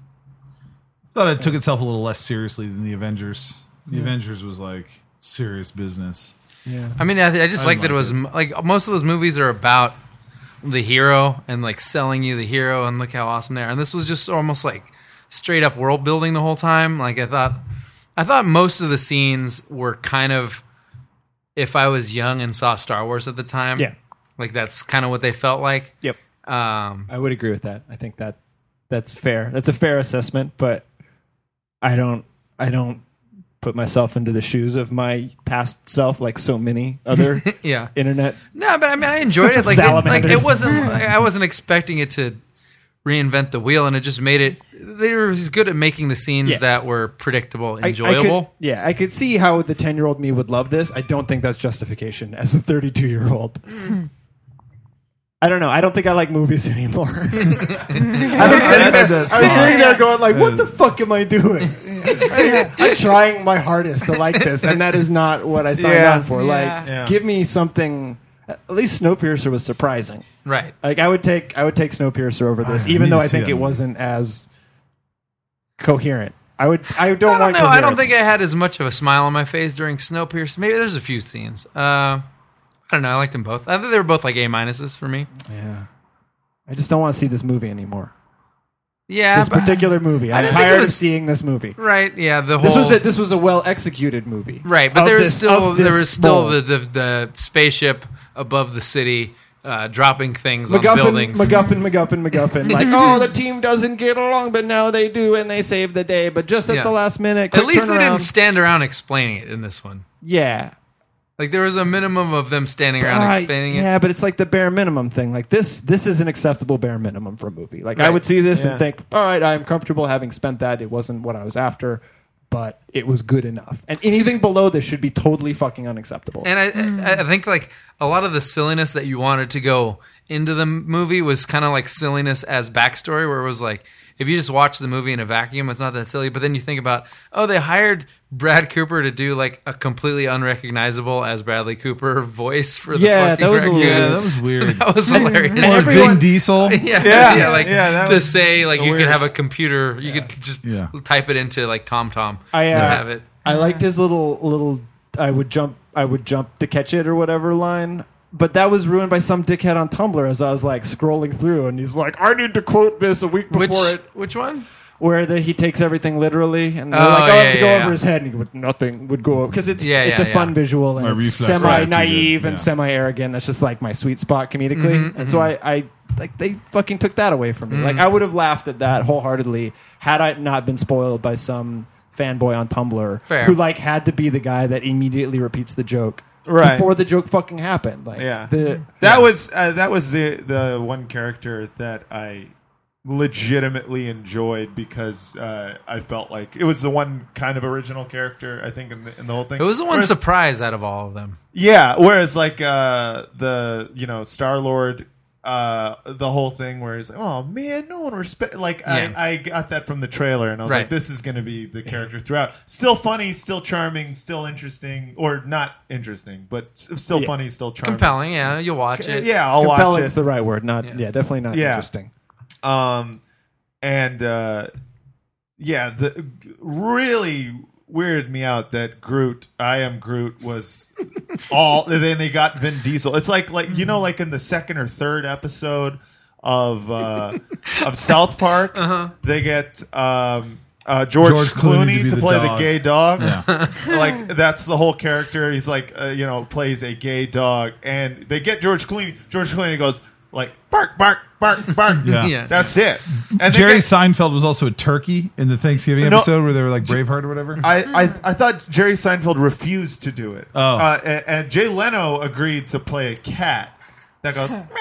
Thought it took itself a little less seriously than the Avengers. The Avengers was like serious business. Yeah. I mean, I, I just I like that it like was it. m- like most of those movies are about the hero and like selling you the hero and look how awesome they are. And this was just almost like straight up world building the whole time. Like I thought, I thought most of the scenes were kind of, if I was young and saw Star Wars at the time, Yeah. like that's kind of what they felt like. Yep. Um, I would agree with that. I think that that's fair. That's a fair assessment, but I don't I don't put myself into the shoes of my past self like so many other yeah. internet. No, but I mean, I enjoyed it. Like, it, like Salamanders. it wasn't. Like, I wasn't expecting it to reinvent the wheel, and it just made it. They were as good at making the scenes Yeah. that were predictable, I- I enjoyable. could- yeah, I could see how the ten-year-old me would love this. I don't think that's justification as a thirty-two-year-old. I don't know. I don't think I like movies anymore. I was sitting there, I was sitting there going like, what the fuck am I doing? I'm trying my hardest to like this, and that is not what I signed Yeah. on for. Like, Yeah. Yeah. give me something. At least Snowpiercer was surprising. Right. Like, I would take I would take Snowpiercer over this, I even need though to I see think that it movie. wasn't as coherent. I would. I don't, I don't want know. I don't coherence. think I had as much of a smile on my face during Snowpiercer. Maybe there's a few scenes. Uh, I don't know. I liked them both. I think they were both like A minuses for me. Yeah. I just don't want to see this movie anymore. Yeah. This but- particular movie. I I'm didn't think it tired of was- seeing this movie. right. Yeah. The whole. This was a, this was a well executed movie. Right, but Of there was this- still of there this was still mold. the, the the spaceship above the city, uh, dropping things on MacGuffin, buildings. MacGuffin, MacGuffin, MacGuffin. Like, oh, the team doesn't get along, but now they do, and they save the day. But just at Yeah. the last minute, At quick least they turnaround. didn't stand around explaining it in this one. Yeah, Like there was a minimum of them standing around Uh, explaining it. yeah, but it's like the bare minimum thing. Like this, this is an acceptable bare minimum for a movie. Like I Right. would see this Yeah. and think, all right, I'm comfortable having spent that. It wasn't what I was after, but it was good enough. And anything below this should be totally fucking unacceptable. And I, I, I think like a lot of the silliness that you wanted to go into the movie was kind of like silliness as backstory, where it was like if you just watch the movie in a vacuum, it's not that silly. But then you think about, oh, they hired Brad Cooper to do like a completely unrecognizable as Bradley Cooper voice for the Yeah, fucking that was a raccoon. little- Yeah, that was weird. That was hilarious. Or everyone- Vin Diesel. yeah, Yeah, yeah, like yeah, that to was say like the you could weirdest. have a computer, you could just Yeah. type it into like TomTom I, and uh, have it. I liked his little little. I would jump. I would jump to catch it or whatever line. But that was ruined by some dickhead on Tumblr as I was like scrolling through, and he's like, "I need to quote this a week before Which it." which one? Where the, he takes everything literally, and they're Oh, like, "Oh, I yeah, have to go yeah, over yeah. his head," and he would, nothing would go over because it's Yeah, it's yeah, a fun yeah. visual and My it's reflex semi reacted, naive and yeah. semi arrogant. That's just like my sweet spot comedically, Mm-hmm, and so I, I like they fucking took that away from me. Like I would have laughed at that wholeheartedly had I not been spoiled by some fanboy on Tumblr Fair. who like had to be the guy that immediately repeats the joke Right. before the joke fucking happened. Like Yeah. the That Yeah. was uh, that was the the one character that I legitimately enjoyed because uh, I felt like it was the one kind of original character I think in the, in the whole thing. It was the one Whereas- surprise out of all of them. Yeah, whereas like uh, the you know Star Lord uh, the whole thing where he's like, "Oh man, no one respect." Like Yeah. I, I got that from the trailer, and I was Right. like, "This is going to be the character throughout." Still funny, still charming, still interesting, or not interesting, but s- still Yeah. funny, still charming. Compelling, yeah. You'll watch it. Yeah, I'll watch Compelling it. is the right word. Not Yeah. yeah, definitely not Yeah. interesting. Um, and uh, yeah, the really weirded me out that Groot, I am Groot, was all. And then they got Vin Diesel. It's like like you know, like in the second or third episode of uh, of South Park, Uh-huh. they get. Um, uh, George, George Clooney Clooney, to be to the play the dog. gay dog. Yeah. Like that's the whole character. He's like, uh, you know, plays a gay dog, and they get George Clooney. George Clooney goes like, bark, bark, bark, bark. Yeah. Yeah. That's it. And they Jerry get- Seinfeld was also a turkey in the Thanksgiving No. episode where they were like Braveheart or whatever. I, I I thought Jerry Seinfeld refused to do it. Oh. Uh, and, and Jay Leno agreed to play a cat that goes. Meow.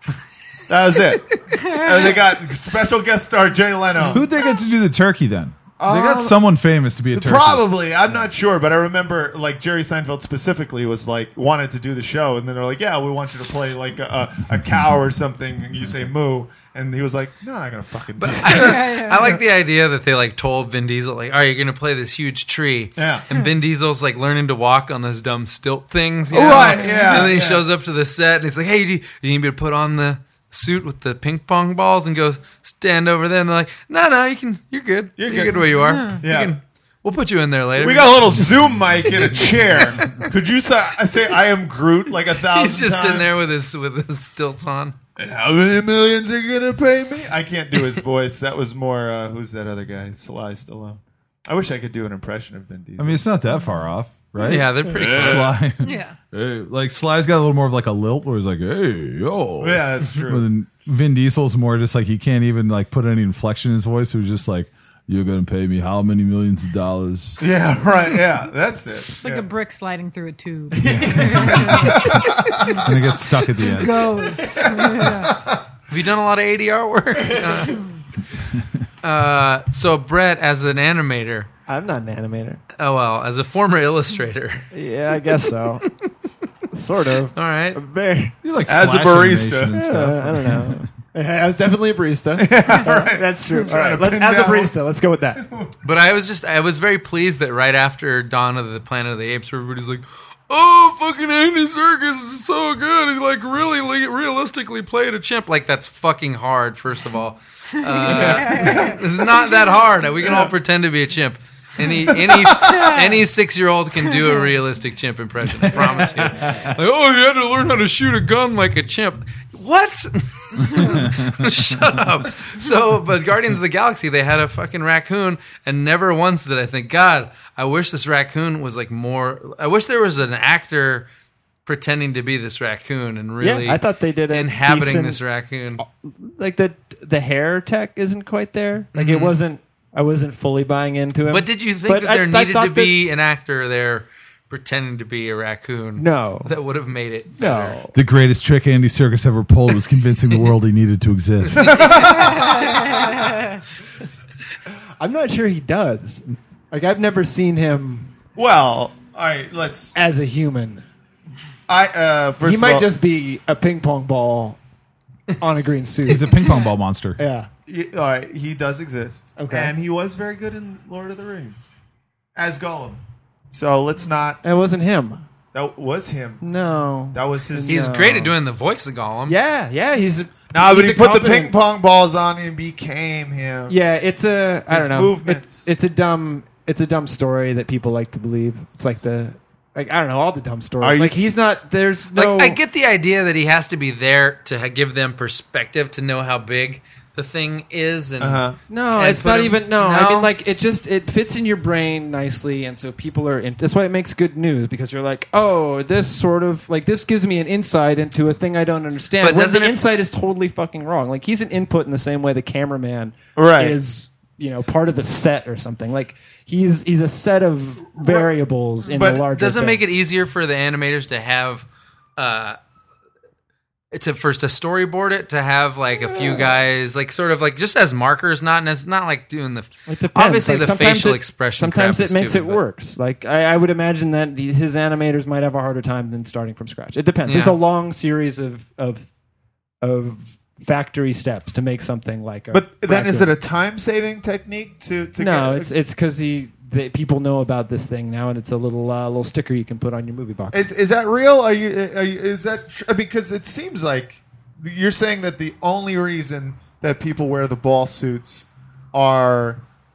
That was it. And they got special guest star Jay Leno. Who'd they get to do the turkey then? They got Um, someone famous to be a turkey. Probably, I'm not sure, but I remember like Jerry Seinfeld specifically was like wanted to do the show, and then they're like, "Yeah, we want you to play like a, a cow or something," and you say "moo," and he was like, "No, I'm not gonna fucking." Do it. I just Yeah, yeah. I like the idea that they like told Vin Diesel like, all right, you're gonna play this huge tree, Yeah. and Vin Diesel's like learning to walk on those dumb stilt things, you Oh, know? right, yeah, And then he yeah. shows up to the set and he's like, hey, do you, do you need me to put on the suit with the ping pong balls and go stand over there? And they're like, no, no, you can, you're good, You're you're, good. good. where you are. Yeah. You can, we'll put you in there later. We got a little Zoom mic in a chair. Could you say, say "I am Groot" like a thousand? He's just sitting times? there with his with his stilts on. And how many millions are you gonna pay me? I can't do his voice. That was more. Uh, who's that other guy? Sly Stallone. I wish I could do an impression of Vin Diesel. I mean, it's not that far off, right? Yeah, they're pretty close. Sly. Yeah. Hey, like Sly's got a little more of like a lilt where he's like, "Hey, yo." yeah, that's But true. then Vin Diesel's more just like he can't even like put any inflection in his voice. It was just like, "You're gonna pay me how many millions of dollars?" Yeah, right. Yeah, that's it. It's like yeah. a brick sliding through a tube. And it gets stuck at the end. Goes. Yeah. Have you done a lot of A D R work? Uh, uh, so Brett, as an animator, I'm not an animator. oh well, as a former illustrator, Yeah, I guess so. sort of. all right. Very. You like As a Flash barista. animation and Uh, stuff. I don't know. I was definitely a barista. That's true. All Trying right, to let's, pin as a down- barista, let's go with that. But I was just, I was very pleased that right after Dawn of the Planet of the Apes, where everybody's like, "Oh, fucking Andy Serkis is so good. He like really le- realistically played a chimp." Like that's fucking hard. First of all, uh, it's not that hard. We can all pretend to be a chimp. Any any any six year old can do a realistic chimp impression. I promise you. Like, oh, you had to learn how to shoot a gun like a chimp. What? Shut up. So, but Guardians of the Galaxy, they had a fucking raccoon, and never once did I think, God, I wish this raccoon was like more. I wish there was an actor pretending to be this raccoon and really Yeah, I thought they did a inhabiting decent- this raccoon. Like the the hair tech isn't quite there. Like it wasn't. I wasn't fully buying into him. But did you think But that I- there I needed to thought be an actor there pretending to be a raccoon? No. That would have made it better. No. The greatest trick Andy Serkis ever pulled was convincing the world he needed to exist. I'm not sure he does. Like I've never seen him Well, all right. Let's. as a human. I uh, first He of might all, just be a ping pong ball on a green suit. He's a ping pong ball monster. yeah. y- all right. He does exist. Okay. and he was very good in Lord of the Rings as Gollum. So let's not. It wasn't him. That was him. No. That was his. He's No. great at doing the voice of Gollum. Yeah, yeah, he's. Nah, but he's he a put the competent- ping pong balls on and became him. Yeah, it's a. I His don't know. movements. It's, it's a dumb. It's a dumb story that people like to believe. It's like the. Like I don't know all the dumb Are stories. you Like s- he's not. There's Like, no. I get the idea that he has to be there to ha- give them perspective to know how big the thing is. And Uh-huh. No, and it's put not him- even. No, I No? mean like it just it fits in your brain nicely, and so people are. In, that's why it makes good news because you're like, oh, this sort of like this gives me an insight into a thing I don't understand. But When doesn't the it- insight is totally fucking wrong. Like he's an input in the same way the cameraman Right. is, you know, part of the set or something. Like he's he's a set of variables in But the larger. doesn't thing. make it easier for the animators to have uh it's a first to storyboard it, to have like a few guys like sort of like just as markers, not as not like doing the It depends. obviously Like, the sometimes facial it- expression Sometimes crap it is makes stupid, it but- works. Like I, I would imagine that the- his animators might have a harder time than starting from scratch. It depends. There's Yeah. a long series of of of factory steps to make something like a. But then, is it raccoon. a time saving technique to to No, get, it's it's because he the, people know about this thing now, and it's a little uh, little sticker you can put on your movie box. Is is that real? Are you, are you is that tr- because it seems like you're saying that the only reason that people wear the ball suits are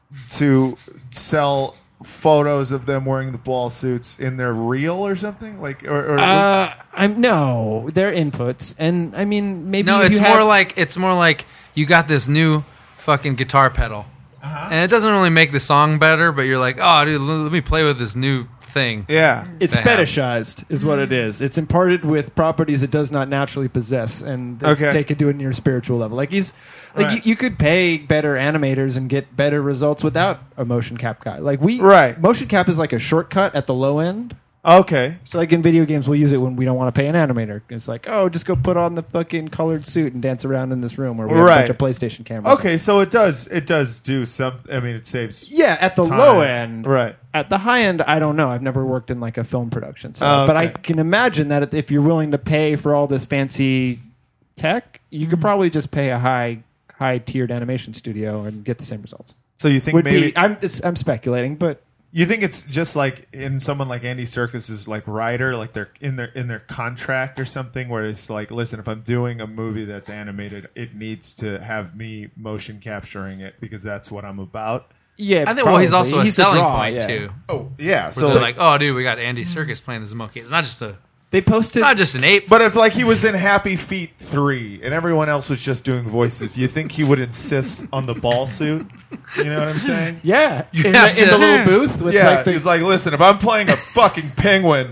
to sell photos of them wearing the ball suits in their reel or something like or, or Uh, I'm no, they're inputs, and I mean maybe No, if it's you more have- like it's more like you got this new fucking guitar pedal, Uh-huh. and it doesn't really make the song better, but you're like, oh, dude, l- let me play with this new thing. yeah. it's they have. fetishized, is what it is. It's imparted with properties it does not naturally possess, and it's Okay. taken to a near spiritual level. Like he's like Right. you, you could pay better animators and get better results without a motion cap guy. Like we Right. motion cap is like a shortcut at the low end. Okay. So like in video games, we'll use it when we don't want to pay an animator. It's like, oh, just go put on the fucking colored suit and dance around in this room where we have Right. a bunch of PlayStation cameras. Okay, so it does it does do some. I mean, it saves. Yeah, at the time. low end. Right. At the high end, I don't know. I've never worked in like a film production, so Oh, but I okay. can imagine that if you're willing to pay for all this fancy tech, you could probably just pay a high high tiered animation studio and get the same results. So you think Would maybe be I'm it's, I'm speculating, but you think it's just like in someone like Andy Serkis's like writer, like they're in their in their contract or something, where it's like, listen, if I'm doing a movie that's animated, it needs to have me motion capturing it because that's what I'm about. yeah, I think. Well, he's probably. also a He's selling draw, point yeah. too. Oh yeah, Where so they're like, like, oh, dude, we got Andy Serkis playing this monkey. It's not just a, They posted not just an ape. but if like he was in Happy Feet three and everyone else was just doing voices, you think he would insist on the ball suit? You know what I'm saying? yeah, You in the, have in the to- little booth with Yeah, like the he's like, listen, if I'm playing a fucking penguin,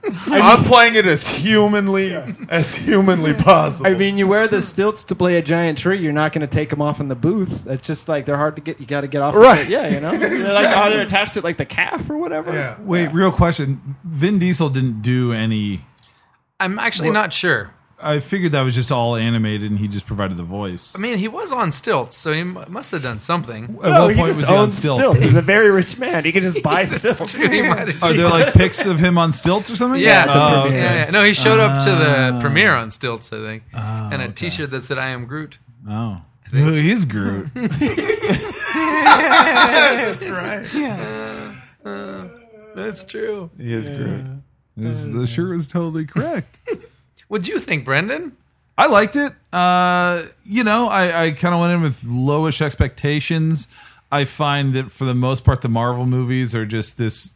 I'm playing it as humanly as humanly possible. I mean, you wear the stilts to play a giant tree. You're not going to take them off in the booth. It's just like they're hard to get. You got to get off. Right. Of it. Yeah, you know. They're like, oh, they're attached to like the calf or whatever. yeah. Wait, real question. Vin Diesel didn't do any. I'm actually not sure. I figured that was just all animated and he just provided the voice. I mean, he was on stilts, so he m- must have done something. At what point was he on stilts? He's a very rich man. He can just buy stilts. He might have- Are there like pics of him on stilts or something? Yeah, Oh, premiere. yeah, yeah. No, he showed up to the Ah. premiere on stilts, I think, Oh, and a okay. T-shirt that said "I am Groot." Oh. He's Groot. That's right. That's true. He is great. This, the shirt was totally correct. What'd you think, Brendan? I liked it. Uh, you know, I, I kind of went in with lowish expectations. I find that for the most part, the Marvel movies are just this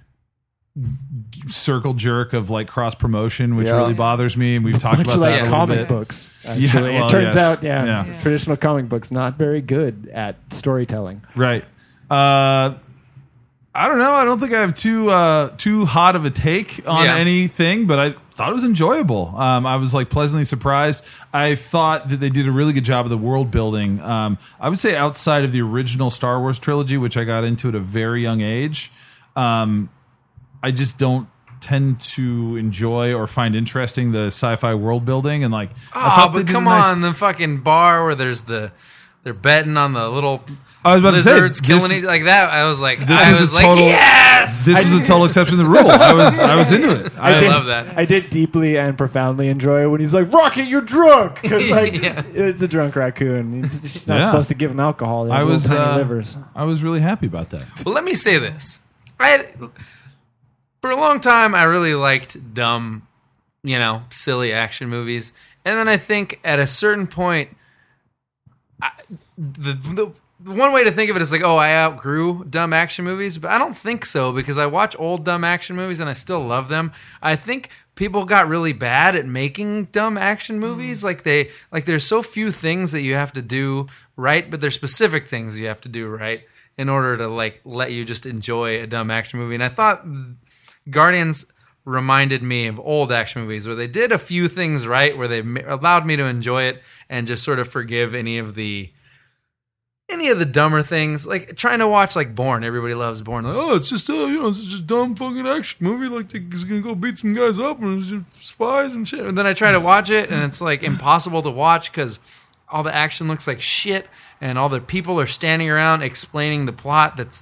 circle jerk of like cross promotion, which Yeah. really bothers me. And we've talked Much about like that a little comic bit. books. Yeah, Actually, well, it turns yes. out, yeah, Yeah. Yeah. traditional comic books not very good at storytelling. Right. Uh, I don't know. I don't think I have too uh, too hot of a take on Yeah. anything, but I thought it was enjoyable. Um, I was like pleasantly surprised. I thought that they did a really good job of the world building. Um, I would say outside of the original Star Wars trilogy, which I got into at a very young age, um, I just don't tend to enjoy or find interesting the sci-fi world building. And like, I Ah, thought they but did a come nice- on, the fucking bar where there's the they're betting on the little I was about to say, lizards killing this- each like that. I was like, this I was a was, like, total- yes. This was a total exception to the rule. I was I was into it. I did- love that. I did deeply and profoundly enjoy it when he's like, "Rocket, you're drunk." 'Cause, like, Yeah. it's a drunk raccoon. You're not Yeah. supposed to give him alcohol. They have I little was tiny uh, livers. I was really happy about that. Well, let me say this. I had, for a long time, I really liked dumb, you know, silly action movies. And then I think at a certain point, I, the, the the one way to think of it is like, oh, I outgrew dumb action movies. But I don't think so because I watch old dumb action movies and I still love them. I think people got really bad at making dumb action movies. Like they, like there's so few things that you have to do right, but there's specific things you have to do right in order to like let you just enjoy a dumb action movie. And I thought Guardians reminded me of old action movies where they did a few things right, where they ma- allowed me to enjoy it and just sort of forgive any of the any of the dumber things. Like trying to watch like Bourne. Everybody loves Bourne. Like, oh, it's just uh, you know, it's just a dumb fucking action movie. Like they're gonna go beat some guys up and it's just spies and shit. And then I try to watch it and it's like impossible to watch because all the action looks like shit and all the people are standing around explaining the plot that's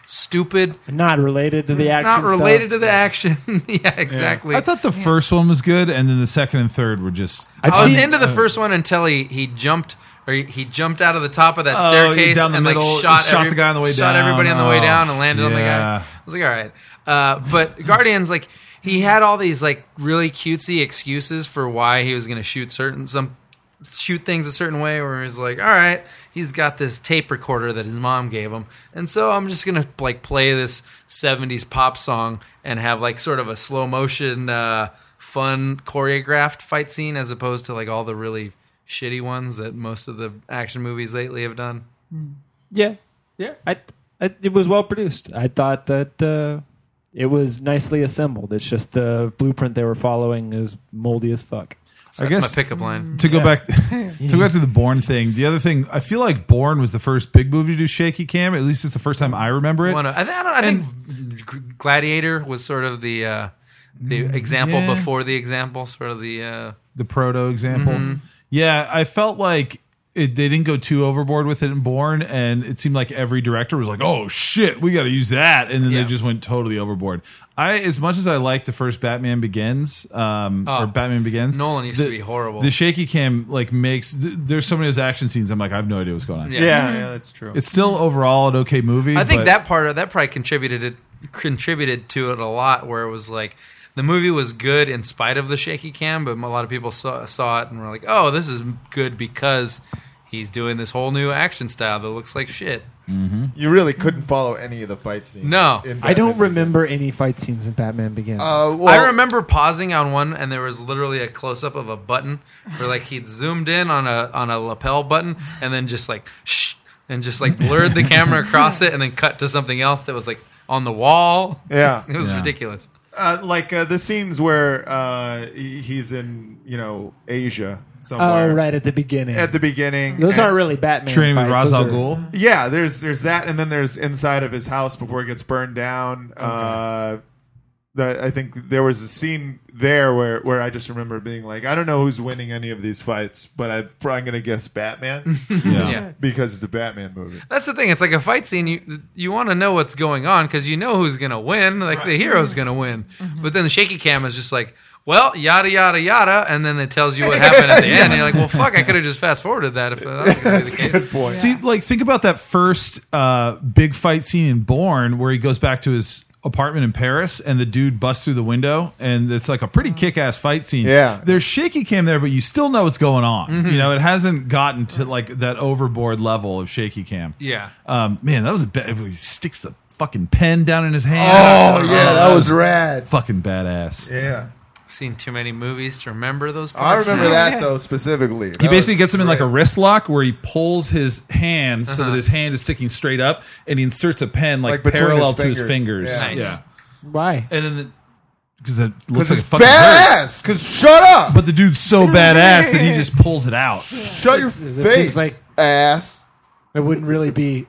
stupid, Not related to the action. not related stuff. to the action. Yeah, exactly. I thought the first one was good, and then the second and third were just. I've I was seen- into the first one until he, he jumped or he, he jumped out of the top of that Oh, staircase down the and middle, like shot, shot every- the guy on the way shot down. everybody on the way Oh, down and landed on the yeah. guy. I was like, all right. Uh, but Guardians, like he had all these like really cutesy excuses for why he was going to shoot certain some shoot things a certain way. Where he's like, all right, he's got this tape recorder that his mom gave him, and so I'm just gonna like play this seventies pop song and have like sort of a slow motion, uh, fun choreographed fight scene as opposed to like all the really shitty ones that most of the action movies lately have done. Yeah, yeah. I, I it was well produced. I thought that uh, it was nicely assembled. It's just the blueprint they were following is moldy as fuck. So I that's guess- my pickup line. To go back, to go back to the Bourne thing. The other thing, I feel like Bourne was the first big movie to do shaky cam. At least it's the first time I remember it. One of- I, th- I, don't, I think Gladiator was sort of the uh, the example yeah. before the example, sort of the. Uh, The proto example. Yeah, I felt like it, they didn't go too overboard with it in Bourne, and it seemed like every director was like, "Oh shit, we got to use that," and then Yeah. they just went totally overboard. I, as much as I like the first Batman Begins, um, Oh, or Batman Begins, Nolan used the, to be horrible. The shaky cam like makes. Th- there's so many of those action scenes. I'm like, I have no idea what's going on. Yeah. Yeah, yeah, that's true. It's still overall an okay movie. I think but- that part of that probably contributed it contributed to it a lot, where it was like the movie was good in spite of the shaky cam, but a lot of people saw, saw it and were like, "Oh, this is good because he's doing this whole new action style that looks like shit." You really couldn't follow any of the fight scenes. No. in I don't Batman remember any fight scenes in Batman Begins. Uh, well, I remember pausing on one, and there was literally a close up of a button where like he'd zoomed in on a on a lapel button, and then just like shh, and just like blurred the camera across it, and then cut to something else that was like on the wall. Yeah. It was Yeah. ridiculous. Uh, like uh, the scenes where uh, he- he's in, you know, Asia somewhere oh, right at the beginning. at the beginning. Those And- aren't really Batman training with fights. Ra's Those al are- Ghul. Yeah, there's there's that, and then there's inside of his house before it gets burned down. Uh, that I think there was a scene there where, where I just remember being like, I don't know who's winning any of these fights, but I, I'm going to guess Batman Yeah. Yeah. because it's a Batman movie. That's the thing. It's like a fight scene. You you want to know what's going on because you know who's gonna win. Like the hero's gonna win. But then the shaky cam is just like, well, yada yada yada, and then it tells you what happened at the end. And you're like, well, fuck, I could have just fast forwarded that if that was gonna be the case. Good point. See, like, think about that first uh, big fight scene in Bourne where he goes back to his apartment in Paris and the dude busts through the window, and it's like a pretty kick-ass fight scene. Yeah. There's shaky cam there, but you still know what's going on. Mm-hmm. You know, it hasn't gotten to like that overboard level of shaky cam. Yeah. Um, man, that was a bad. He sticks the fucking pen down in his hand. Oh yeah, that was rad. Fucking badass. Yeah, Seen too many movies to remember those I parts. remember now. that though specifically. He That basically was gets him in like a great. wrist lock where he pulls his hand so Uh-huh. that his hand is sticking straight up, and he inserts a pen like, Like between parallel his to his fingers. fingers. Yeah. Nice. Yeah. Why? And then because it Because looks like it's it fucking hurts. badass. Because shut up. But the dude's so badass that he just pulls it out. Shut your This face, seems like- ass. It wouldn't really be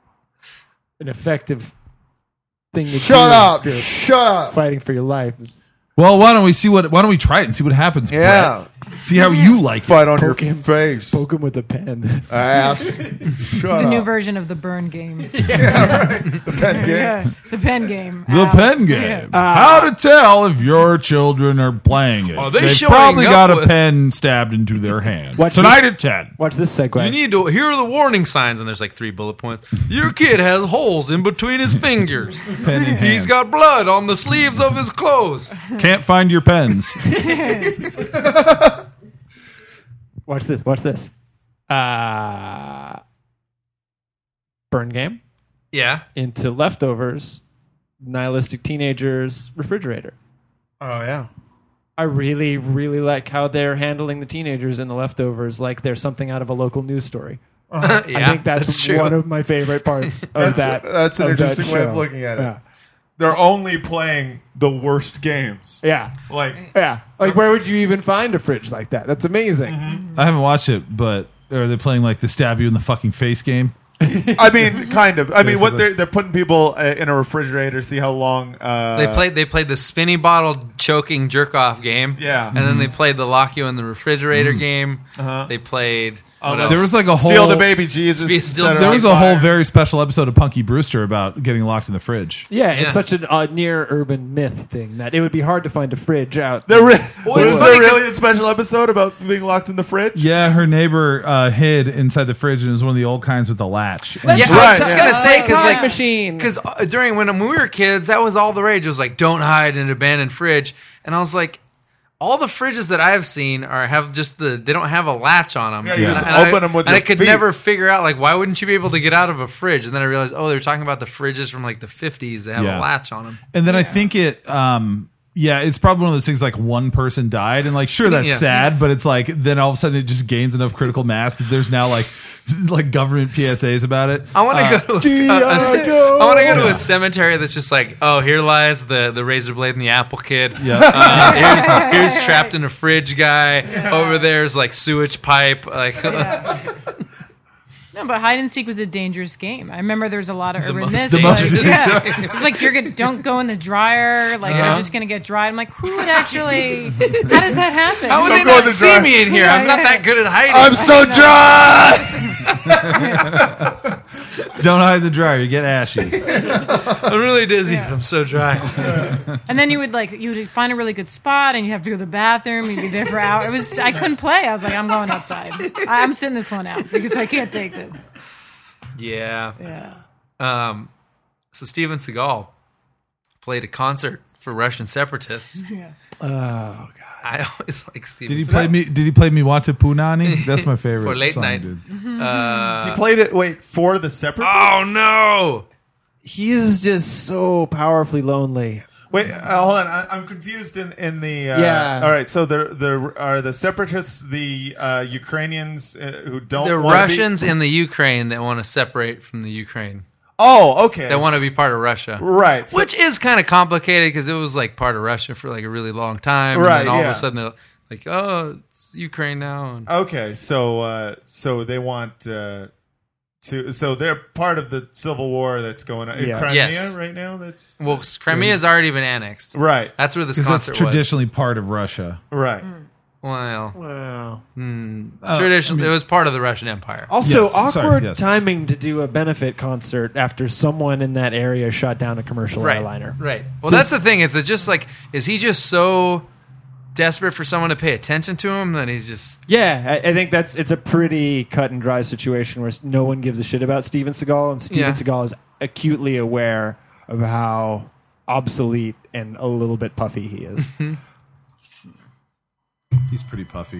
an effective thing to do. Shut up. if you're Shut up. Fighting for your life. Well, why don't we see what? Why don't we try it and see what happens? Yeah. Brett? See how you like it. Fight on your Poke him. face, Poke him with a pen. ass. Shut It's up. a new version of the Burn game. The pen game. Yeah, the pen game. The Ow. pen game. How to tell if your children are playing it? Are they They've showing probably up got a with- pen stabbed into their hand. Watch Tonight this. at ten. Watch this segue. You need to hear the warning signs, and there's like three bullet points. Your kid has holes in between his fingers. Pen in He's hand. got blood on the sleeves of his clothes. Can't find your pens. Watch this. Watch this. Uh, burn game Yeah. into leftovers, nihilistic teenagers, refrigerator. Oh yeah. I really, really like how they're handling the teenagers in the leftovers like they're something out of a local news story. yeah, I think that's, true. one of my favorite parts of That's, that. that's an of that interesting way of show. looking at it. Yeah. They're only playing the worst games. Yeah. Like Yeah. Like, where would you even find a fridge like that? That's amazing. I haven't watched it, but are they playing like the stab you in the fucking face game? I mean, kind of. I mean, what Basically. they're they're putting people uh, in a refrigerator, see how long uh, They played. They played the spinny bottle choking jerk off game. Yeah. and then they played the lock you in the refrigerator game. Uh-huh. They played. Oh, what no. else? There was like a Steal whole the baby Jesus. Steal- steal- set it There on was a fire. whole very special episode of Punky Brewster about getting locked in the fridge. Yeah, Yeah. it's such a uh, near urban myth thing that it would be hard to find a fridge out. There re- Well, it's was funny there really a special episode about being locked in the fridge? Yeah, her neighbor uh, hid inside the fridge, and it was one of the old kinds with the latch. And Yeah, I Right, was just yeah. gonna say because Time like machine. because during when we were kids, that was all the rage. It was like don't hide in an abandoned fridge, and I was like, all the fridges that I've seen are have just the they don't have a latch on them. Yeah, you And just I- open them with and your I could feet. never figure out like why wouldn't you be able to get out of a fridge? And then I realized oh they're talking about the fridges from like the fifties that have Yeah. a latch on them. And then I think it, um, yeah, it's probably one of those things like one person died, and like, sure, that's Yeah. sad, but it's like then all of a sudden it just gains enough critical mass that there's now like like government P S As about it. I want to Uh, go to a, a, a ce- I want to go to a cemetery that's just like, oh, here lies the, the razor blade and the apple kid. Yeah. Uh, here's, here's trapped in a fridge guy. Over there's like sewage pipe. Like, No, but hide and seek was a dangerous game. I remember there was a lot of urban most myths. The most- Like, yeah. It's like you're gonna don't go in the dryer. Like Uh-huh. you're just gonna get dried. I'm like, who would actually? How does that happen? how would Don't they go in not the see dryer. me in here? I'm not that good at hiding. I'm so dry. Don't hide in the dryer; you get ashy. I'm really dizzy. but I'm so dry. And then you would like you would find a really good spot, and you have to go to the bathroom. You'd be there for hours. It was I couldn't play. I was like, I'm going outside. I, I'm sitting this one out because I can't take this. Yeah. Yeah. Um, so Steven Seagal played a concert for Russian separatists. Yeah. Oh god. I always like Steven Did he Seagal. play me? Did he play me Want to Punani? That's my favorite For late song, night. dude. He played it. Wait for the separatists. Oh no! He is just so powerfully lonely. Wait, uh, hold on. I, I'm confused in in the. Uh, Yeah. All right. So there there are the separatists, the uh, Ukrainians uh, who don't. The wanna Russians Be, in the Ukraine that want to separate from the Ukraine. oh, okay. That want to be part of Russia. right. So, Which is kind of complicated because it was like part of Russia for like a really long time. Right, And then all yeah. of a sudden they're like, oh, it's Ukraine now. And okay. So uh, so they want uh, to. So they're part of the civil war that's going on in Yeah. Crimea Yes. right now. That's well, Crimea's already been annexed. right. That's where this Because that's concert was. traditionally part of Russia. Right. Well, Wow. Uh, tradition. I mean- it was part of the Russian Empire. Also, Yes, awkward sorry, yes. timing to do a benefit concert after someone in that area shot down a commercial Right. airliner. Right. Well, that's the thing. Is it just like is he just so desperate for someone to pay attention to him that he's just Yeah, I, I think that's it's a pretty cut and dry situation where no one gives a shit about Steven Seagal, and Steven Yeah. Seagal is acutely aware of how obsolete and a little bit puffy he is. He's pretty puffy.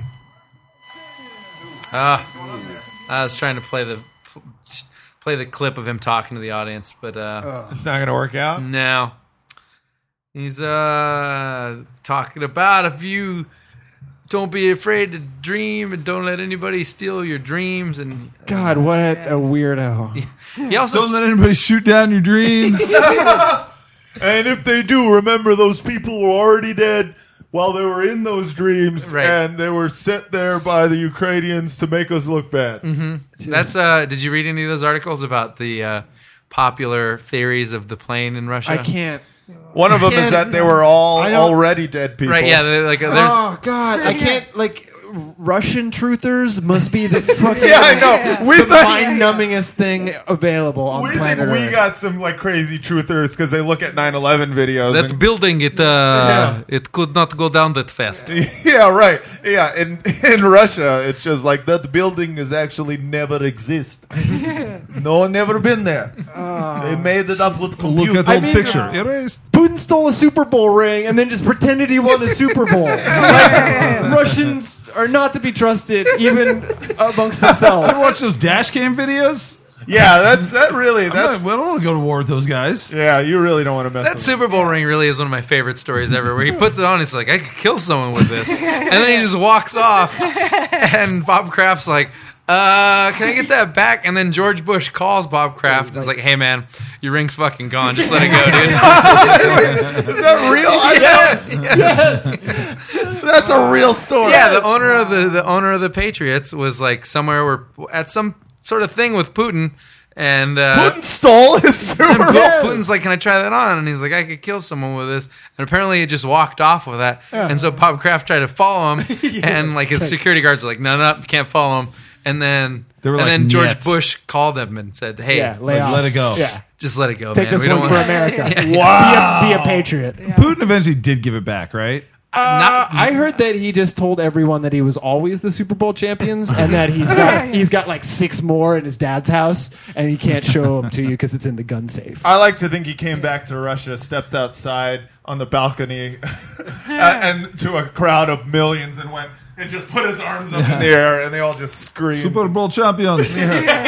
ah. I was trying to play the play the clip of him talking to the audience, but uh, It's not going to work out. no. He's uh talking about if you don't be afraid to dream and don't let anybody steal your dreams, and God, what a weirdo! he also Don't let anybody shoot down your dreams. And if they do, remember those people were already dead while they were in those dreams, Right. and they were sent there by the Ukrainians to make us look bad. that's uh did you read any of those articles about the uh, popular theories of the plane in Russia? I can't. One of them is that they were all I don't- already dead people. Right? Yeah, they're like there's Oh God, I can't like. Russian truthers must be the fucking Yeah, I know. We the thought- mind-numbingest thing available on We planet think we Earth. got some like crazy truthers because they look at nine eleven videos. that and- building. It uh, it could not go down that fast. yeah, right. Yeah, in in Russia, it's just like that building is actually never exist. No one never been there. They made it up with Look computer. at the I old mean, picture. uh, Erased. Putin stole a Super Bowl ring and then just pretended he won the Super Bowl. Like, Russians are not to be trusted, even amongst themselves. Ever watch those dash cam videos? Yeah, that's that really. I'm That's not- I don't want to go to war with those guys. yeah. You really don't want to mess. That with Super Bowl ring really is one of my favorite stories ever. Where he puts it on, he's like, "I could kill someone with this," and then he just walks off. And Bob Kraft's like, "Uh, can I get that back?" And then George Bush calls Bob Kraft and is like, "Hey man, your ring's fucking gone. Just let it go, dude." Is that real? I yes, yes. That's a real story. Yeah, the owner of the the owner of the Patriots was like somewhere where at some sort of thing with Putin, And uh, Putin stole his Super and Bowl. Pu- Putin's like, "Can I try that on?" And he's like, "I could kill someone with this." And apparently, he just walked off with that. And so Bob Kraft tried to follow him, and like his security guards are like, "No, no, you can't follow him." And then, They were and like, then George "Niet." Bush called him and said, "Hey, Yeah, lay Like, off. let it go. Yeah, just let it go, take man. this We don't one for want." America. Wow. Be a, be a patriot. Putin eventually did give it back, right? Uh, I heard that he just told everyone that he was always the Super Bowl champions, and that he's got he's got like six more in his dad's house, and he can't show them to you because it's in the gun safe. I like to think he came back to Russia, stepped outside on the balcony, uh, and to a crowd of millions, and went and just put his arms up in the air, and they all just screamed. Super Bowl champions.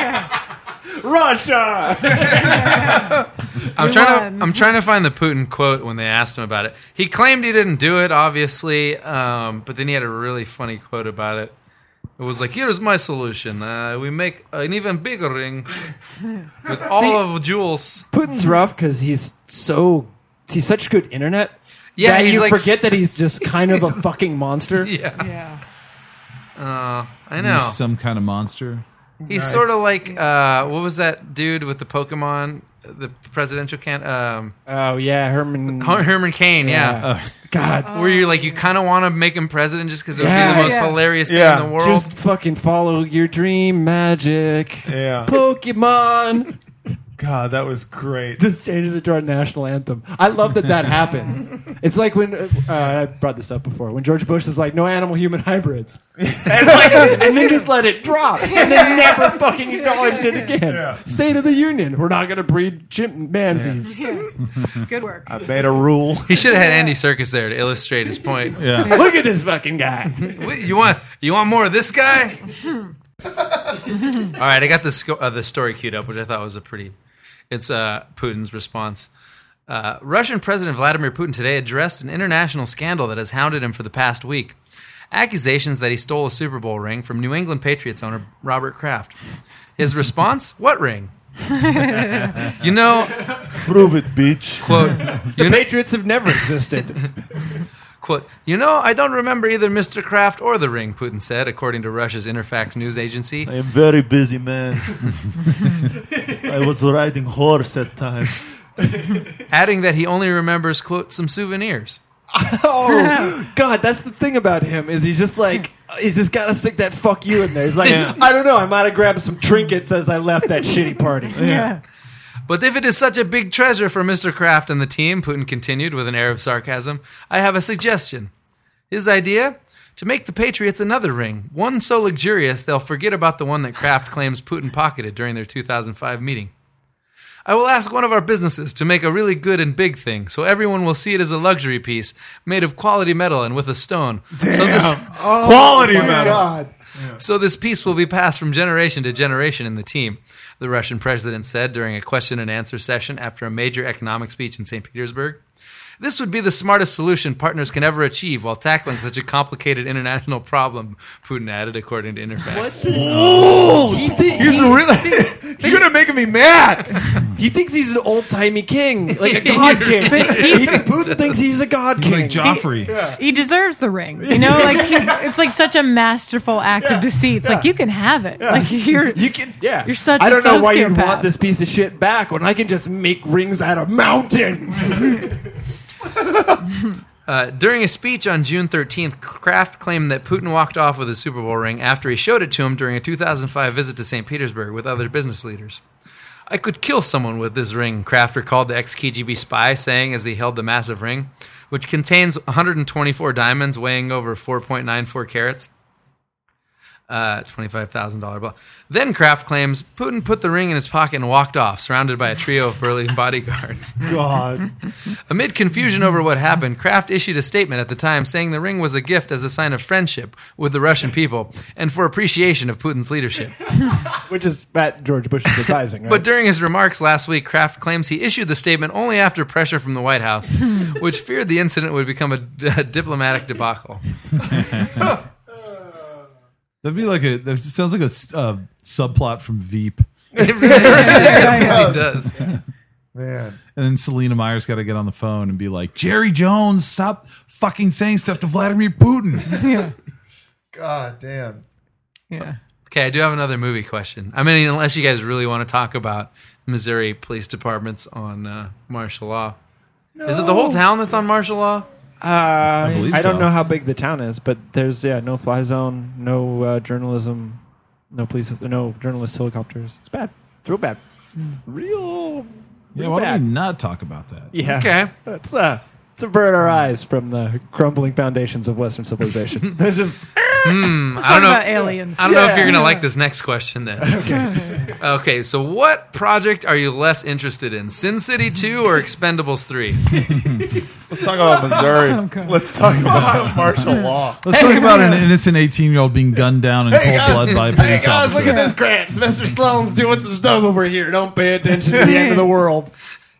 Russia. I'm We trying won. to I'm trying to find the Putin quote when they asked him about it. He claimed he didn't do it, obviously, um, but then he had a really funny quote about it. It was like, "Here's my solution. Uh, we make an even bigger ring with all See- of jewels." Putin's rough because he's so he's such good internet. Yeah, that he's you like forget that he's just kind of a fucking monster. Yeah, Yeah. uh, I know. He's some kind of monster. He's sort of like uh, what was that dude with the Pokemon, the presidential can um, Oh yeah, Herman. Her- Herman Cain, yeah. Yeah. God, Where you're like, you kind of want to make him president just because it would Yeah. be the most Yeah. hilarious Yeah. thing in the world. just fucking follow your dream, magic. Yeah. Pokemon. God, that was great. Just changes it to our national anthem. I love that that happened. It's like when uh, I brought this up before when George Bush was like, "No animal-human hybrids," and, like, and then just let it drop, and then never fucking acknowledged it again. Yeah. State of the Union: we're not going to breed chimpanzees. Good work. I made a rule. He should have had Andy Serkis there to illustrate his point. Yeah. Look at this fucking guy. Wait, You want you want more of this guy? All right, I got the sco- uh, the story queued up, which I thought was a pretty. It's uh, Putin's response. Uh, Russian President Vladimir Putin today addressed an international scandal that has hounded him for the past week. Accusations that he stole a Super Bowl ring from New England Patriots owner Robert Kraft. His response: "What ring?" You know, Prove it, bitch. quote. The Patriots have never existed. Quote, "You know, I don't remember either Mister Kraft or the ring," Putin said, according to Russia's Interfax news agency. I am very busy, man. I was riding horse at time. Adding that he only remembers, quote, "some souvenirs." Oh God, that's the thing about him is he's just like he's just got to stick that fuck you in there. He's like, I don't know, I might have grabbed some trinkets as I left that shitty party. Yeah. But if it is such a big treasure for Mister Kraft and the team, Putin continued with an air of sarcasm, "I have a suggestion." His idea? To make the Patriots another ring, one so luxurious they'll forget about the one that Kraft claims Putin pocketed during their two thousand five meeting. "I will ask one of our businesses to make a really good and big thing, so everyone will see it as a luxury piece made of quality metal and with a stone. So this, Quality, Oh my man. God. so this piece will be passed from generation to generation in the team," the Russian president said during a question and answer session after a major economic speech in Saint Petersburg. "This would be the smartest solution partners can ever achieve while tackling such a complicated international problem," Putin added, according to Interfax. Oh, He thi- he's he- really. You're gonna make me mad. He thinks he's an old timey king, like a god king. he, Putin thinks he's a god He's king. like Joffrey. He deserves the ring. You know, like he, it's like such a masterful act of deceit. It's like you can have it. Like you're You can, yeah. You're such I a don't know why you'd sociopath. want this piece of shit back when I can just make rings out of mountains. Uh, during a speech on June thirteenth, Kraft claimed that Putin walked off with a Super Bowl ring after he showed it to him during a two thousand five visit to Saint Petersburg with other business leaders. "I could kill someone with this ring," Kraft recalled the ex-K G B spy, saying as he held the massive ring, which contains one hundred twenty-four diamonds weighing over four point nine four carats. Uh, twenty-five thousand dollars bill. Then Kraft claims Putin put the ring in his pocket and walked off, surrounded by a trio of burly bodyguards. God. Amid confusion over what happened, Kraft issued a statement at the time saying the ring was a gift as a sign of friendship with the Russian people and for appreciation of Putin's leadership. Which is Matt George Bush is advising, right? But during his remarks last week, Kraft claims he issued the statement only after pressure from the White House, which feared the incident would become a, a diplomatic debacle. That'd be like a. That sounds like a s- uh, subplot from Veep. It really, it really does. Man. And then Selena Meyer's got to get on the phone and be like, "Jerry Jones, stop fucking saying stuff to Vladimir Putin." yeah, God damn. yeah. Okay, I do have another movie question. I mean, unless you guys really want to talk about Missouri police departments on uh, martial law. Is it the whole town that's on martial law? Uh, I, believe I don't so. know how big the town is, but there's yeah no fly zone, no uh, journalism, no police, no journalist helicopters. It's bad. It's real bad. Real. Yeah, real why bad. don't we not talk about that? Yeah. Okay. It's uh, it's avert our eyes from the crumbling foundations of Western civilization. It's just Hmm, Let's I don't talk know. about aliens. I don't know if Yeah. you're going to like this next question then. Okay. Okay, so what project are you less interested in? Sin City two or Expendables three? Let's talk about Missouri. Let's talk about martial law. Let's talk about an innocent eighteen-year-old being gunned down in cold blood by a police officer. this crap. Sylvester Stallone's doing some stuff over here. Don't pay attention to the end of the world.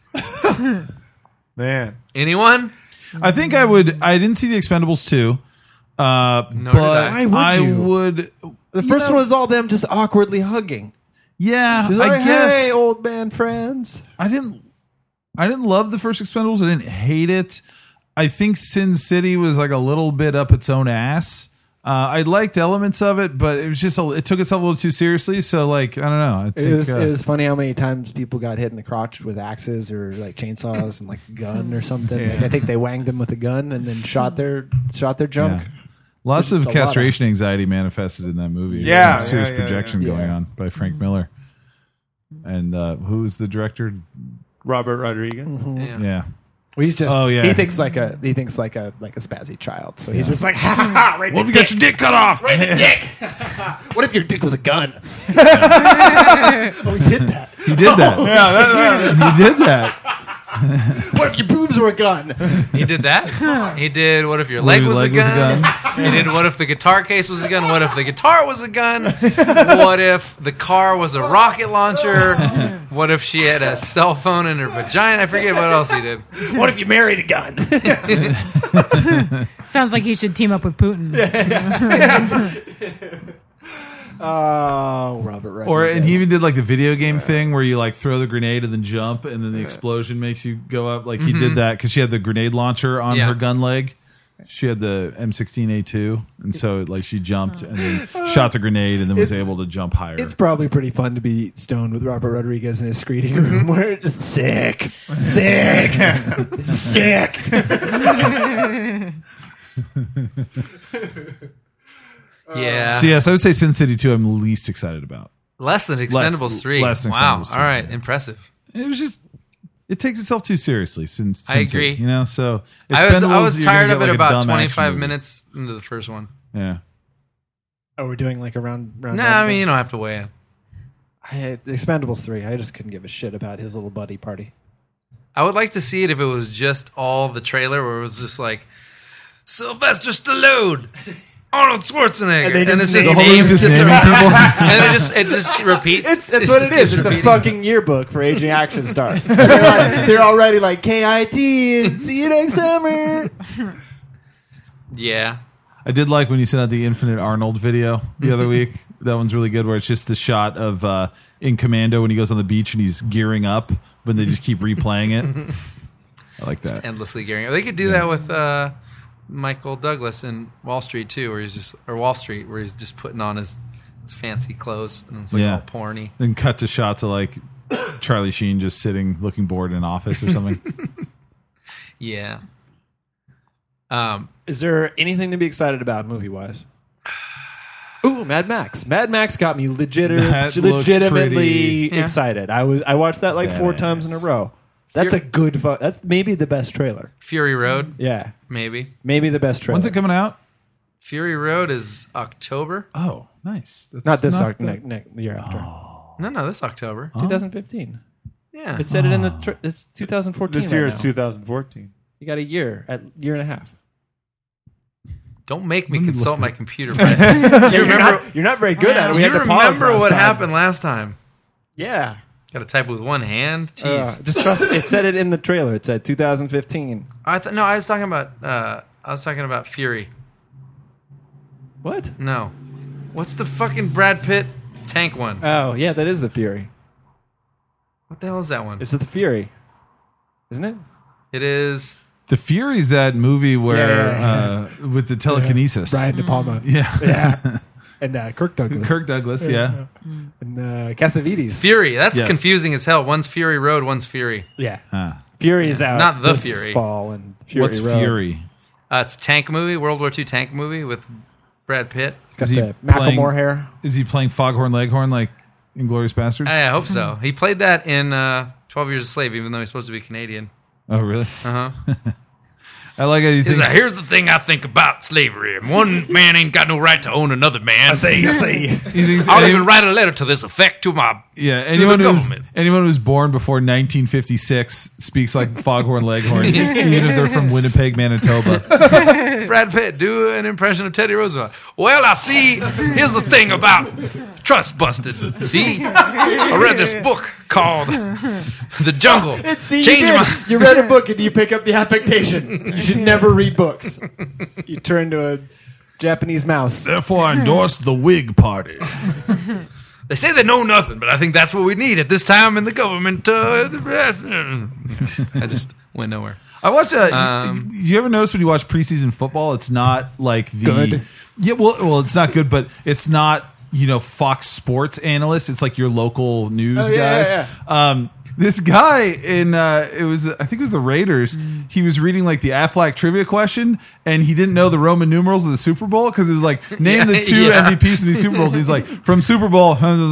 Man. Anyone? I think I would. I didn't see the Expendables two, uh, Nor did but I. Why would you? would. The you first know, one was all them just awkwardly hugging. Yeah, She's I like, guess hey, old man friends. I didn't. I didn't love the first Expendables. I didn't hate it. I think Sin City was like a little bit up its own ass. Uh, I liked elements of it, but it was just a, it took itself a little too seriously. So like I don't know. I think, It was, uh, it was funny how many times people got hit in the crotch with axes or like chainsaws and like a gun or something. Like, I think they wanged them with a gun and then shot their shot their junk. Yeah. Lots Which of is a lot castration anxiety manifested in that movie. Yeah, Some serious yeah, yeah, projection yeah. going Yeah. on by Frank Miller. And uh, who's the director? Robert Rodriguez. Yeah. Yeah. Well, he's just Oh, yeah. he thinks like a he thinks like a like a spazzy child. So he's just like ha ha ha right What the if you got dick. your dick cut off? Right the dick. What if your dick was a gun? Oh, he did that. He did that. Yeah, that, that, He did that. What if your boobs were a gun? He did that. He did what if your What leg, if was, your a leg was a gun? He did what if the guitar case was a gun? What if the guitar was a gun? What if the car was a rocket launcher? What if she had a cell phone in her vagina? I forget what else he did. What if you married a gun? Sounds like he should team up with Putin. Oh, Robert Redford. Or and he even did like the video game thing where you like throw the grenade and then jump and then the explosion makes you go up. Like he did that because she had the grenade launcher on Yeah. her gun leg. She had the M sixteen A two, and so like she jumped and then shot the grenade and then was It's- able to jump higher. It's probably pretty fun to be stoned with Robert Rodriguez in his screening room where it's just sick, sick, sick. Yeah. So yes, I would say Sin City two. I'm least excited about. Less than Expendables Less- three. less than Wow. Expendables All right. three, yeah. Impressive. It was just it takes itself too seriously. Since I agree. you know, so I was I Expendables, was you're gonna tired get, of it like, a about dumb action twenty-five movie. minutes into the first one. Yeah, Oh, we're doing like a round round. No, robin I mean thing? you don't have to weigh in. I, Expendables three. I just couldn't give a shit about his little buddy party. I would like to see it if it was just all the trailer where it was just like Sylvester Stallone, Arnold Schwarzenegger, And they and, just it's just name- The whole names movie's just just naming people. and it just it just repeats. It's, that's It what just it is. keeps It's a repeating. fucking yearbook for aging action stars. they're, like, they're already like K I T and see you next summer. Yeah. I did like when you sent out the Infinite Arnold video the other week. That one's really good, where it's just the shot of uh, in Commando when he goes on the beach and he's gearing up, but they just keep replaying it. I like that. Endlessly gearing. They could do that with uh, Michael Douglas in Wall Street too, where he's just or Wall Street, where he's just putting on his, his fancy clothes and it's like Yeah. all porny. Then cut to shots of like Charlie Sheen just sitting, looking bored in an office or something. Yeah. Um. Is there anything to be excited about movie wise? Ooh, Mad Max. Mad Max got me legit- That looks legitimately pretty- Yeah. excited. I was I watched that like four Badass. times in a row. That's a good. Fu- that's maybe the best trailer. Fury Road, Yeah, maybe. maybe the best trailer. When's it coming out? Fury Road is October. Oh, nice. That's Not this not Oc- the- ne- ne- the year after. No, no, this October. twenty fifteen. Yeah. It said it in the. Tr- it's two thousand fourteen. This year right is now. two thousand fourteen. You got a year, at year and a half. Don't make me consult my computer. Brett. You You're remember? not, you're not very good at it. We You had to pause remember last what time. happened last time? Yeah. Got to type with one hand. Uh, Jeez. just trust. It said it in the trailer. It said two thousand fifteen. I th- no, I was talking about. Uh, I was talking about Fury. What? No, what's the fucking Brad Pitt tank one? Oh, yeah, that is the Fury. What the hell is that one? It's the Fury, isn't it? It is. The Fury's that movie where Yeah, yeah, uh, with the telekinesis. Brian De Palma. Yeah. Yeah. and uh, Kirk Douglas. Kirk Douglas, yeah. And uh, Cassavetes. Fury. That's Yes. confusing as hell. One's Fury Road, one's Fury. Yeah. Ah. Fury is out. Not the this Fury. fall and Fury What's Road. Fury? Uh, it's a tank movie, World War Two tank movie with Brad Pitt. Got Is he the playing- Macklemore hair. Is he playing Foghorn Leghorn like Inglourious Bastards? I, I hope so. He played that in uh, twelve Years a Slave, even though he's supposed to be Canadian. Oh, really? Uh huh. I like how he He's thinks. like, here's the thing I think about slavery. One man ain't got no right to own another man. I say, I say. he thinks I'll any- even write a letter to this effect to my. yeah, anyone the who's government. anyone who's born before nineteen fifty-six speaks like Foghorn Leghorn, even if they're from Winnipeg, Manitoba. Brad Pitt, do an impression of Teddy Roosevelt. Well, I see. Here's the thing about trust busted. See, I read this book called The Jungle. See, Change you, did. my. You read a book and you pick up the affectation. You should never read books. You turn to a Japanese mouse. Therefore, I endorse the Whig Party. They say they know nothing, but I think that's what we need at this time in the government. Uh, I just went nowhere. I watch. Uh, Um, you, you ever notice when you watch preseason football, it's not like the Good. Yeah, well, well, it's not good, but it's not you know Fox Sports analysts. It's like your local news Oh, yeah, guys. yeah, Um, this guy in uh, it was I think it was the Raiders. He was reading like the Aflac trivia question, and he didn't know the Roman numerals of the Super Bowl because it was like name the Yeah, two yeah. M V Ps in these Super Bowls. He's like from Super Bowl.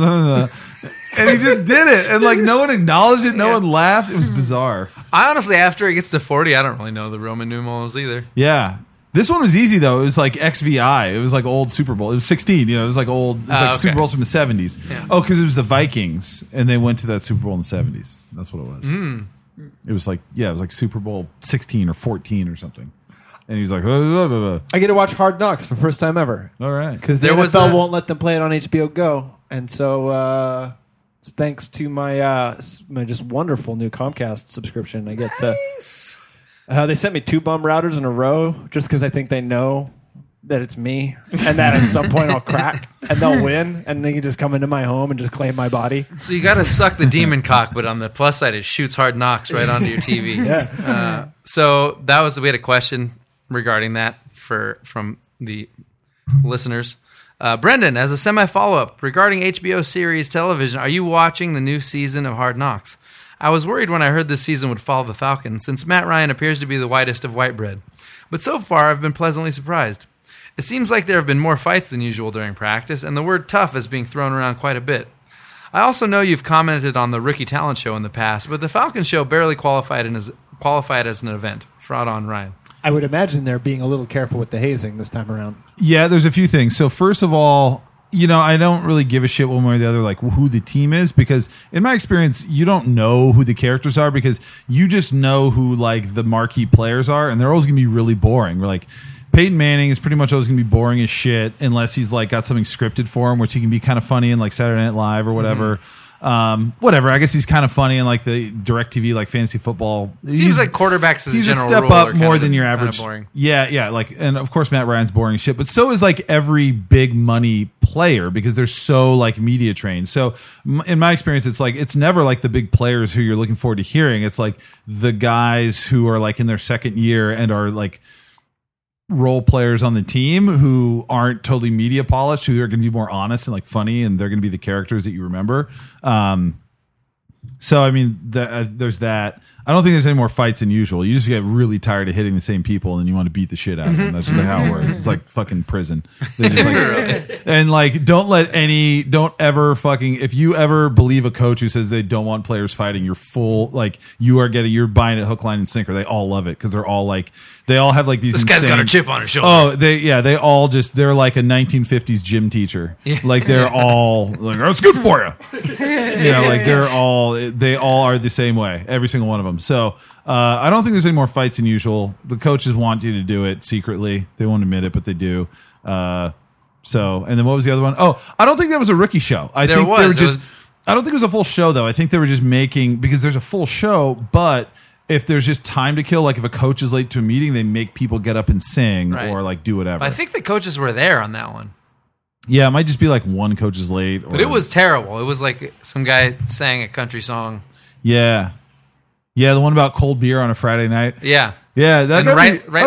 And he just did it, and like no one acknowledged it, no Yeah. one laughed. It was bizarre. I honestly, after it gets to forty, I don't really know the Roman numerals either. Yeah. This one was easy though. It was like X V I. It was like old Super Bowl. It was sixteen. You know, it was like old. It was Oh, like okay. Super Bowls from the seventies. Yeah. Oh, because it was the Vikings, and they went to that Super Bowl in the seventies. That's what it was. Hmm. It was like yeah, it was like Super Bowl sixteen or fourteen or something. And he's like, blah, blah, blah, blah. I get to watch Hard Knocks for the first time ever. All right. Because the There N F L was a- won't let them play it on H B O Go. And so uh, it's thanks to my uh, s- my just wonderful new Comcast subscription, I get the. Uh, they sent me two bum routers in a row just because I think they know that it's me and that at some point I'll crack and they'll win and they can just come into my home and just claim my body. So you got to suck the demon cock, but on the plus side, it shoots hard knocks right onto your T V. Yeah. Uh, so that was we had a question regarding that for from the listeners. Uh, Brendan, as a semi follow up regarding H B O series television, are you watching the new season of Hard Knocks? I was worried when I heard this season would follow the Falcons, since Matt Ryan appears to be the whitest of white bread. But so far, I've been pleasantly surprised. It seems like there have been more fights than usual during practice, and the word tough is being thrown around quite a bit. I also know you've commented on the Rookie Talent Show in the past, but the Falcons show barely qualified, in as, qualified as an event. Fraud on Ryan. I would imagine they're being a little careful with the hazing this time around. Yeah, there's a few things. So first of all, you know, I don't really give a shit one way or the other, like who the team is, because in my experience, you don't know who the characters are because you just know who like the marquee players are, and they're always gonna be really boring. We're like Peyton Manning is pretty much always gonna be boring as shit unless he's like got something scripted for him, which he can be kind of funny in like Saturday Night Live or whatever. Mm-hmm. Um, whatever. I guess he's kind of funny in like the DirecTV, like fantasy football. Seems He's- like quarterbacks as a he's a general step rule are up kind more of- than your kind of average. boring. Yeah, yeah. Like, and of course, Matt Ryan's boring as shit, but so is like every big money player because they're so like media trained. So, m- in my experience, it's like it's never like the big players who you're looking forward to hearing. It's like the guys who are like in their second year and are like role players on the team who aren't totally media polished, who are going to be more honest and like funny, and they're going to be the characters that you remember. Um, So I mean, the, uh, there's that. I don't think there's any more fights than usual. You just get really tired of hitting the same people, and then you want to beat the shit out of them. That's just like how it works. It's like fucking prison. They're just like, and like, don't let any, don't ever fucking. If you ever believe a coach who says they don't want players fighting, you're full. Like you are getting, you're buying it hook, line, and sinker. They all love it because they're all like, they all have like these. This guy's got a insane- chip on his shoulder. Oh, they yeah, they all just they're like a nineteen fifties gym teacher. Like they're all like, oh, it's good for you. You know, like they're all they all are the same way, every single one of them. So uh, I don't think there's any more fights than usual. The coaches want you to do it secretly. They won't admit it, but they do. Uh, so and then what was the other one? Oh, I don't think that was a rookie show. I There think was. they were It just. was- I don't think it was a full show though. I think they were just making because there's a full show, but if there's just time to kill, like if a coach is late to a meeting, they make people get up and sing Right. or like do whatever. I think the coaches were there on that one. Yeah, it might just be like one coach is late. Or, But it was terrible. It was like some guy sang a country song. yeah, yeah. The one about cold beer on a Friday night. Yeah. Yeah, that And got right- me- right- I was,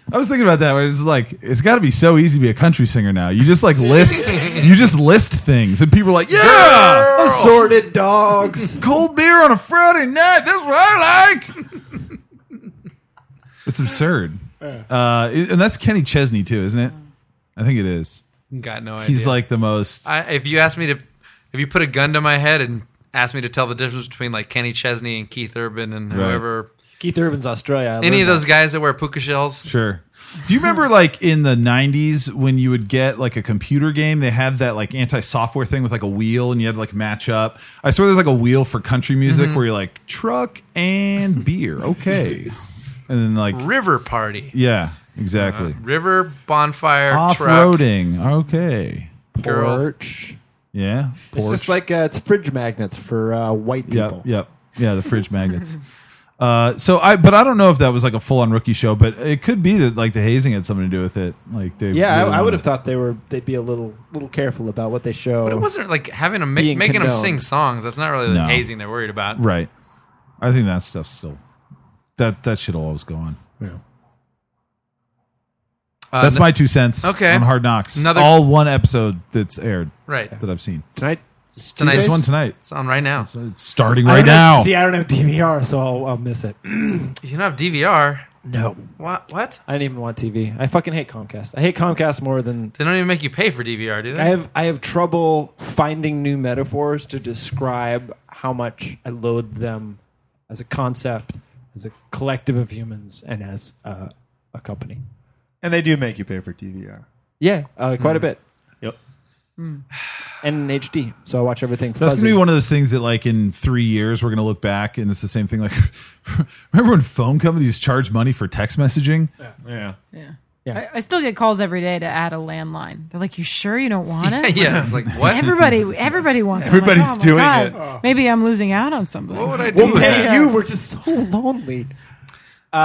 I was thinking about that. Where it's like it's got to be so easy to be a country singer now. You just like list, you just list things, and people are like, "Yeah, Assorted dogs. cold beer on a Friday night. That's what I like." It's absurd, uh, and that's Kenny Chesney too, isn't it? I think it is. Got no idea. He's like the most. I, if you asked me to, if you put a gun to my head and asked me to tell the difference between like Kenny Chesney and Keith Urban and Right. whoever, Keith Urban's Australia. I any learned of those that. guys that wear puka shells, Sure. Do you remember like in the nineties when you would get like a computer game, they had that like anti-software thing with like a wheel and you had to like match up. I swear there's like a wheel for country music where you're like truck and beer. Okay. And then like, river party, yeah, exactly. river bonfire, truck. Off-roading. Okay. girl. Porch. Yeah. It's Porch. just like uh, it's fridge magnets for uh, white people. Yep. Yep. Yeah. The fridge magnets. Uh, so I, but I don't know if that was like a full on rookie show, but it could be that like the hazing had something to do with it. Like they, Yeah, really I, I would wanna- have thought they were. They'd be a little, little careful about what they show. But it wasn't like having them, make, Being making them condoned. sing songs. That's not really the No. hazing they're worried about. Right. I think that stuff's still that that shit'll always go on. Uh, That's n- my two cents. Okay. On Hard Knocks. Another- all one episode that's aired right. that I've seen. tonight. Tonight's There's one tonight. It's on right now. So it's starting I right don't have- now. See, I don't have D V R, so I'll, I'll miss it. You don't have D V R. No, What? What? I didn't even want T V. I fucking hate Comcast. I hate Comcast more than They don't even make you pay for D V R, do they? I have. I have trouble finding new metaphors to describe how much I loathe them as a concept, as a collective of humans, and as uh, a company. And they do make you pay for T V R. Yeah, uh, quite a bit. Yep. And in H D, so I watch everything That's fuzzy. gonna be one of those things that, like, in three years, we're gonna look back and it's the same thing. Like, remember when phone companies charge money for text messaging? Yeah. Yeah. Yeah. I, I still get calls every day to add a landline. They're like, "You sure you don't want it?" yeah, it's like what? Everybody, everybody wants. it. I'm like, Everybody's "Oh my doing God. it." Maybe I'm losing out on something. What would I do? Well, with hey, that? you were just so lonely. Uh,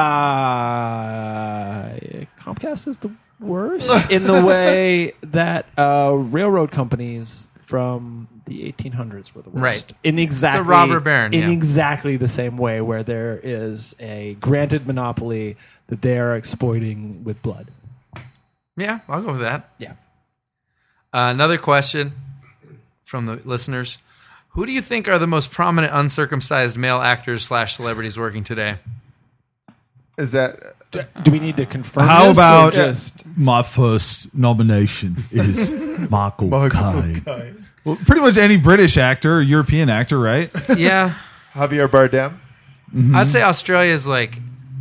Comcast is the worst in the way that uh, railroad companies from the eighteen hundreds were the worst. Right. In exactly robber baron, in yeah. exactly the same way, where there is a granted monopoly that they are exploiting with blood. Yeah, I'll go with that. Yeah. Uh, another question from the listeners: who do you think are the most prominent uncircumcised male actors slash celebrities working today? Is that Do we need to confirm? How this, or about just? my first nomination is Michael, Michael Caine. Caine. Well, pretty much any British actor or European actor, right? Yeah, Javier Bardem? I'd say Australia's like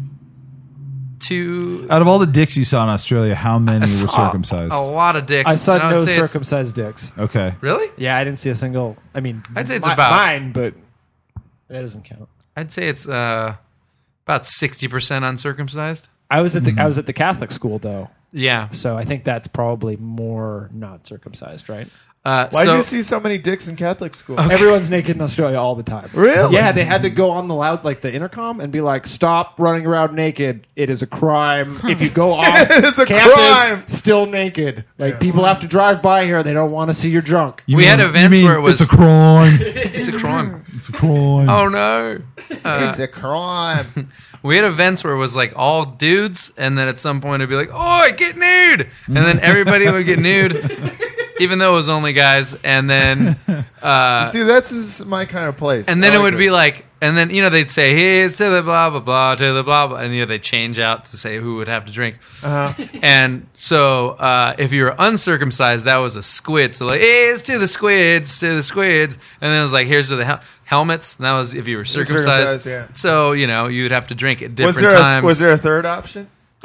two. Out of all the dicks you saw in Australia, how many I were saw circumcised? A lot of dicks. I saw and would no say it's- circumcised dicks. Okay. Really? Yeah, I didn't see a single. I mean, I'd say it's mi- about- mine, but that doesn't count. I'd say it's uh, about sixty percent uncircumcised. I was at the I was at the Catholic school though, Yeah. so I think that's probably more not circumcised, right? Uh, Why so, do you see so many dicks in Catholic school? Everyone's naked in Australia all the time. Really? Yeah, they had to go on the loud like the intercom and be like, "Stop running around naked. It is a crime. If you go off It is a campus crime." still naked, like people have to drive by here. They don't want to see you're drunk." You We had mean- events you mean where it was- it's a crime. it's a crime. It's a crime. Oh no. it's a crime. We had events where it was like all dudes, and then at some point it'd be like, "Oh, get nude," and then everybody would get nude, even though it was only guys. And then, uh, See, that's is my kind of place. and then I it like would it. be like, and then you know they'd say, "Here's to the blah blah blah, to the blah blah," and you know they change out to say who would have to drink. Uh-huh. And so uh, if you were uncircumcised, that was a squid. So like, here's to the squids, to the squids, and then it was like, here's to the hel- helmets. And that was if you were circumcised. circumcised, yeah. So you know you would have to drink at Was different there, a, times. was there a third option?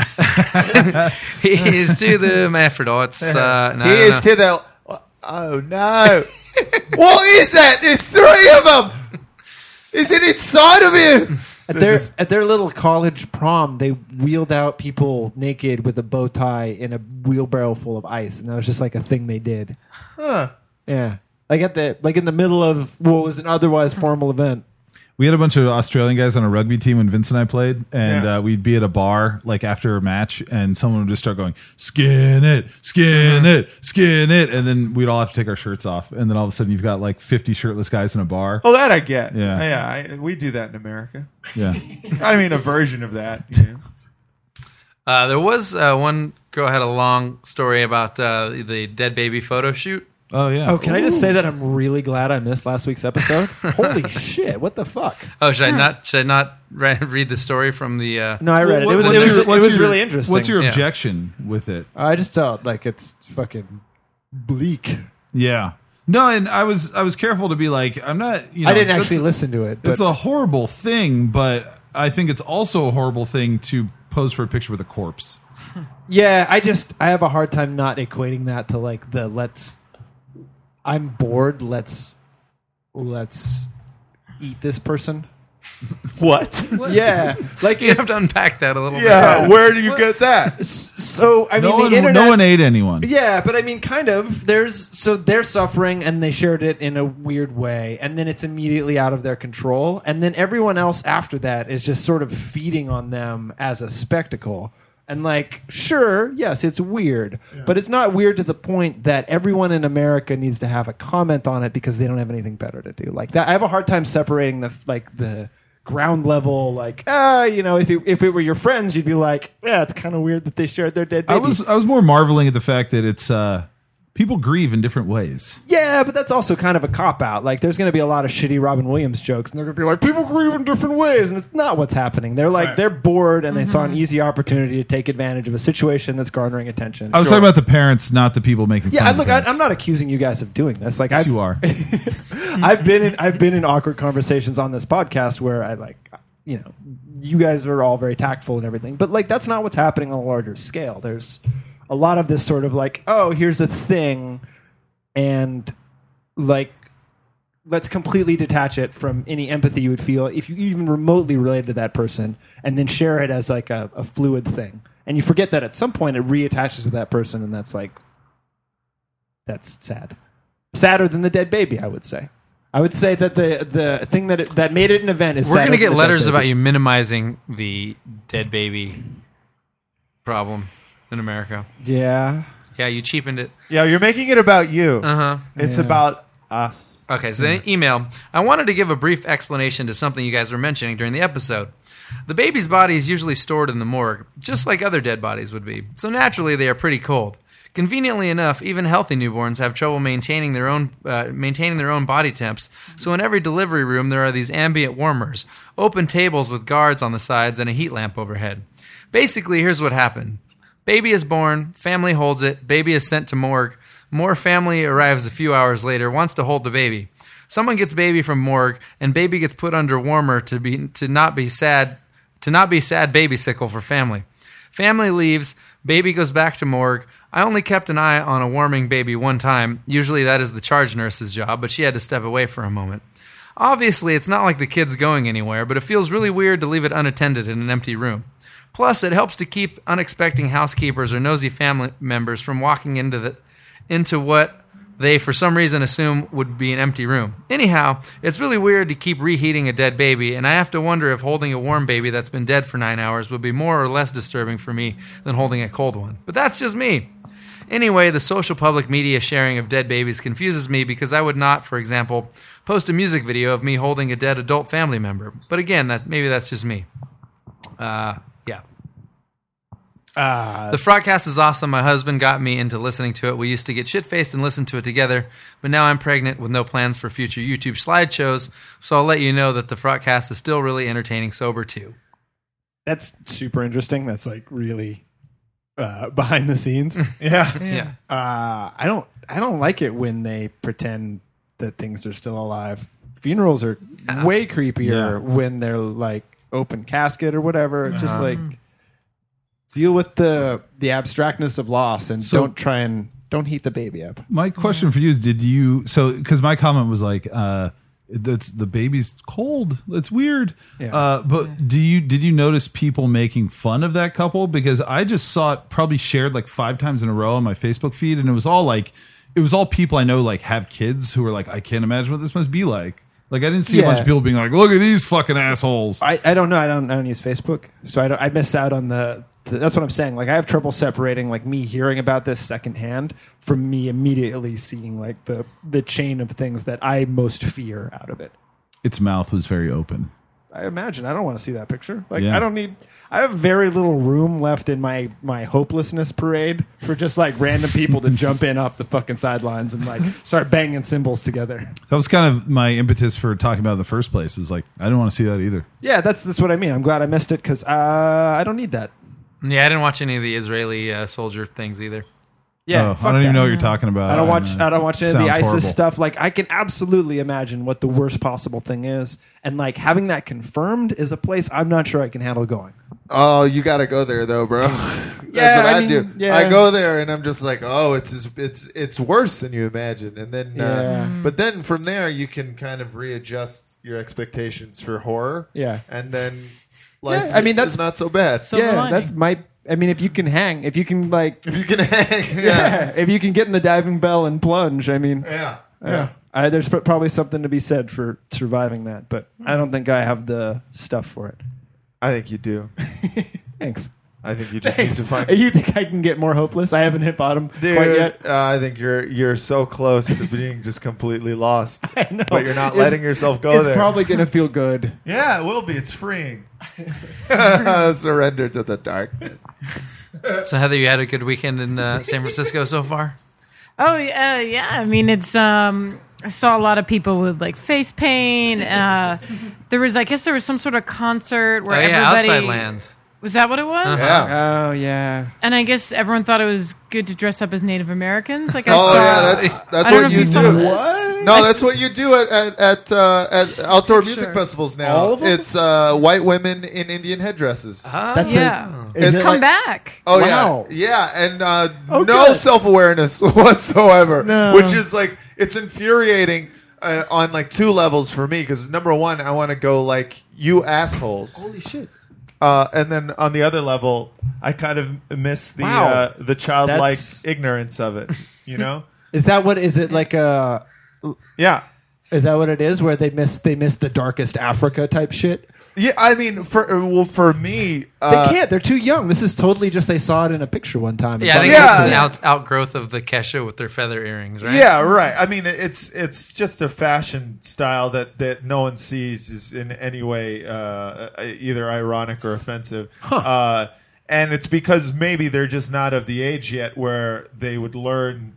Here's to the hermaphrodites. Uh, no, he no, is no. to the. Oh no! What is that? There's three of them. Is it inside of you? At their at their little college prom, they wheeled out people naked with a bow tie in a wheelbarrow full of ice, and that was just like a thing they did. Huh. Yeah, like at the like in the middle of what was an otherwise formal event. We had a bunch of Australian guys on a rugby team when Vince and I played, and Yeah. uh, we'd be at a bar like after a match, and someone would just start going, "Skin it, skin it, skin it," and then we'd all have to take our shirts off, and then all of a sudden you've got like fifty shirtless guys in a bar. Oh, that I get. Yeah. yeah. I, we do that in America. Yeah, I mean, a version of that. You know. Uh, there was uh, one girl had a long story about uh, the dead baby photo shoot. Oh yeah. Oh, can I just say that I'm really glad I missed last week's episode? Holy shit! What the fuck? Oh, should I not? Should I not re- read the story from the? Uh, No, I read it. What- It was, what's it was, your- it what's was your- really interesting. What's your Yeah. objection with it? I just felt like it's fucking bleak. Yeah. No, and I was I was careful to be like, I'm not. You know, I didn't that's- actually listen to it. But It's a horrible thing, but I think it's also a horrible thing to pose for a picture with a corpse. yeah, I just I have a hard time not equating that to like the let's. I'm bored. Let's let's eat this person. What? Yeah, like you if, have to unpack that a little Yeah, bit. where do you get that? so. I mean, No the one, internet. no one ate anyone. Yeah, but I mean, kind of. There's so they're suffering, and they shared it in a weird way, and then it's immediately out of their control, and then everyone else after that is just sort of feeding on them as a spectacle. And like, sure, yes, it's weird, but it's not weird to the point that everyone in America needs to have a comment on it because they don't have anything better to do. Like that, I have a hard time separating the like the ground level, like ah, you know, if it, if it were your friends, you'd be like, yeah, it's kind of weird that they shared their dead baby. I was I was more marveling at the fact that it's uh, people grieve in different ways. Yeah, but that's also kind of a cop out. Like, there's going to be a lot of shitty Robin Williams jokes, and they're going to be like, people grieve in different ways, and it's not what's happening. They're like, Right. they're bored, and they saw an easy opportunity to take advantage of a situation that's garnering attention. I was Sure. talking about the parents, not the people making Yeah, fun I, of look, the I, parents. I'm not accusing you guys of doing this. Like, Yes, I've, you are. I've been in, I've been in awkward conversations on this podcast where I like, you know, you guys are all very tactful and everything, but like, that's not what's happening on a larger scale. There's a lot of this sort of like, oh, here's a thing. And like, let's completely detach it from any empathy you would feel if you even remotely related to that person, and then share it as like a, a fluid thing. And you forget that at some point it reattaches to that person, and that's like, that's sad. Sadder than the dead baby, I would say. I would say that the the thing that it, that made it an event is We're sadder gonna than get the dead letters baby. about you minimizing the dead baby problem in America. Yeah. Yeah, you cheapened it. Yeah, you're making it about you. Uh huh. It's Yeah. about us. Okay, so the email. I wanted to give a brief explanation to something you guys were mentioning during the episode. The baby's body is usually stored in the morgue, just like other dead bodies would be. So naturally, they are pretty cold. Conveniently enough, even healthy newborns have trouble maintaining their own uh, maintaining their own body temps. So in every delivery room, there are these ambient warmers, open tables with guards on the sides, and a heat lamp overhead. Basically, here's what happened. Baby is born, family holds it, baby is sent to morgue. More family arrives a few hours later, wants to hold the baby. Someone gets baby from morgue, and baby gets put under warmer to be to not be sad to not be sad baby sickle for family. Family leaves, baby goes back to morgue. I only kept an eye on a warming baby one time. Usually that is the charge nurse's job, but she had to step away for a moment. Obviously, it's not like the kid's going anywhere, but it feels really weird to leave it unattended in an empty room. Plus, it helps to keep unexpected housekeepers or nosy family members from walking into the into what they, for some reason, assume would be an empty room. Anyhow, it's really weird to keep reheating a dead baby, and I have to wonder if holding a warm baby that's been dead for nine hours would be more or less disturbing for me than holding a cold one. But that's just me. Anyway, the social public media sharing of dead babies confuses me because I would not, for example, post a music video of me holding a dead adult family member. But again, that's, maybe that's just me. Uh, yeah. Uh, The Frogcast is awesome. My husband got me into listening to it. We used to get shit-faced and listen to it together, but now I'm pregnant with no plans for future YouTube slideshows, so I'll let you know that the Frogcast is still really entertaining sober, too. That's super interesting. That's like really uh, behind the scenes. yeah. Yeah. Uh, I don't. I don't like it when they pretend that things are still alive. Funerals are way creepier Yeah. when they're like open casket or whatever. It's just like deal with the the abstractness of loss and So- don't try and don't heat the baby up. My question for you is: did you so? Because my comment was like, uh, "That's the baby's cold. It's weird." Yeah. Uh, but do you did you notice people making fun of that couple? Because I just saw it probably shared like five times in a row on my Facebook feed, and it was all like, it was all people I know like have kids who are like, I can't imagine what this must be like. Like I didn't see a Yeah. bunch of people being like, "Look at these fucking assholes." I, I don't know. I don't. I don't use Facebook, so I don't. I miss out on the. the that's what I'm saying. Like I have trouble separating like me hearing about this secondhand from me immediately seeing like the the chain of things that I most fear out of it. Its mouth was very open. I imagine. I don't want to see that picture. Like, Yeah. I don't need. I have very little room left in my my hopelessness parade for just like random people to jump in off the fucking sidelines and like start banging cymbals together. That was kind of my impetus for talking about it in the first place. It was like, I didn't want to see that either. Yeah, that's that's what I mean. I'm glad I missed it because uh, I don't need that. Yeah, I didn't watch any of the Israeli uh, soldier things either. Yeah, Oh, fuck I don't even that. know what you're talking about. I don't watch. And, uh, I don't watch any of the sounds ISIS horrible. stuff. Like, I can absolutely imagine what the worst possible thing is, and like having that confirmed is a place I'm not sure I can handle going. Oh, you got to go there though, bro. That's Yeah, what I I, mean, do. yeah. I go there and I'm just like, oh, it's as- it's it's worse than you imagine. And then, Yeah. uh, but then from there you can kind of readjust your expectations for horror. Yeah. and then life Yeah, I mean, that's- is not so bad. Silver yeah, lining. that's my. I mean, if you can hang, if you can like, if you can hang, yeah. yeah, if you can get in the diving bell and plunge, I mean, yeah, yeah. yeah. I, there's pr- probably something to be said for surviving that, but I don't think I have the stuff for it. I think you do. Thanks. I think you just Thanks. need to find. You think I can get more hopeless? I haven't hit bottom Dude, quite yet. uh, I think you're you're so close to being just completely lost, I know, but you're not It's- letting yourself go It's there. probably gonna feel good. Yeah, it will be. It's freeing. Surrender to the darkness. So Heather, you had a good weekend in uh, San Francisco so far? Oh yeah, yeah. I mean, it's. Um, I saw a lot of people with like face paint. Uh, there was, I guess, there was some sort of concert Oh where yeah, everybody. Outside Lands. Was that what it was? Yeah. Oh yeah. And I guess everyone thought it was good to dress up as Native Americans. Like I Oh saw. yeah, that's that's I don't know what if you you saw do. this. No, that's what you do at at at, uh, at outdoor music Sure. festivals now. All of them? It's uh, white women in Indian headdresses. Ah, That's Yeah. a, is It's it come like- back. Oh Wow. yeah, yeah, and uh, Oh, no good. self awareness whatsoever, No. which is like it's infuriating uh, on like two levels for me. Because number one, I want to go like you assholes, Holy shit. Uh, and then on the other level, I kind of miss the Wow. uh, the childlike That's- ignorance of it. You know? Is that what is it like a Yeah. is that what it is where they miss they miss the darkest Africa type shit? Yeah, I mean, for well, for me, They uh, can't. They're too young. This is totally just they saw it in a picture one time. Yeah, I think Yeah. this is an out, outgrowth of the Kesha with their feather earrings, right? Yeah, right. I mean, it's it's just a fashion style that, that no one sees is in any way uh, either ironic or offensive. Uh, and it's because maybe they're just not of the age yet where they would learn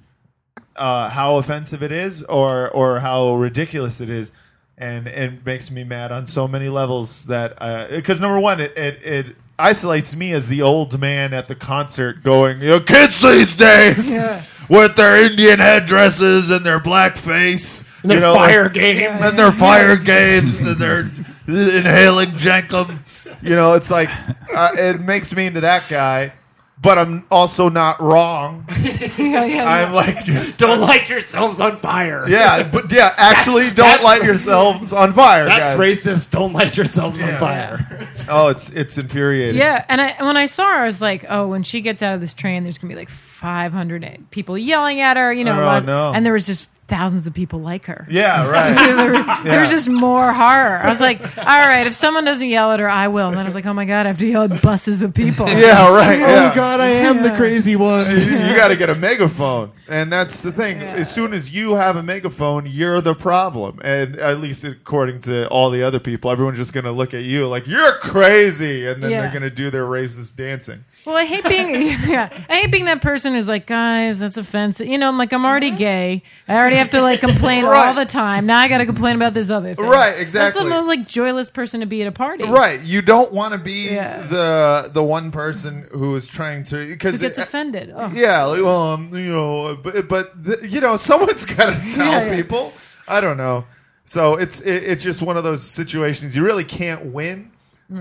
uh, how offensive it is or or how ridiculous it is. And it makes me mad on so many levels that because number one, it, it it isolates me as the old man at the concert going, you know, kids these days with their Indian headdresses and their blackface, And their you know, fire like- games. and their fire games and their inhaling jankum. You know, it's like uh, it makes me into that guy, but I'm also not wrong. Yeah, yeah. I'm like just Don't light yourselves on fire. yeah, but yeah, actually, don't that's light ra- yourselves on fire. That's guys. racist. Don't light yourselves on Yeah. fire. Oh, it's it's infuriating. Yeah, and I when I saw her, I was like, "Oh, when she gets out of this train, there's gonna be like five hundred people yelling at her, you know." Oh, what- no. And there was just thousands of people like her. Yeah, right. there, were- there was just more horror. I was like, "All right, if someone doesn't yell at her, I will." And then I was like, "Oh my god, I have to yell at buses of people." yeah, right. Yeah. Oh God, I am the crazy one. You, you got to get a megaphone, and that's the thing. Yeah. As soon as you have a megaphone, you're the problem, and at least according to all the other people, everyone's just going to look at you like you're crazy, and then Yeah. they're going to do their racist dancing. Well, I hate being yeah, I hate being that person who's like, guys, that's offensive. You know, I'm like, I'm already gay. I already have to like complain Right. all the time. Now I got to complain about this other thing. Right, exactly. That's the most like joyless person to be at a party. Right, you don't want to be Yeah. the the one person who is trying to Who because gets offended? Oh. yeah, like, well, um, you know, but but the, you know, someone's got to tell Yeah, yeah. people. I don't know. So it's it, it's just one of those situations you really can't win.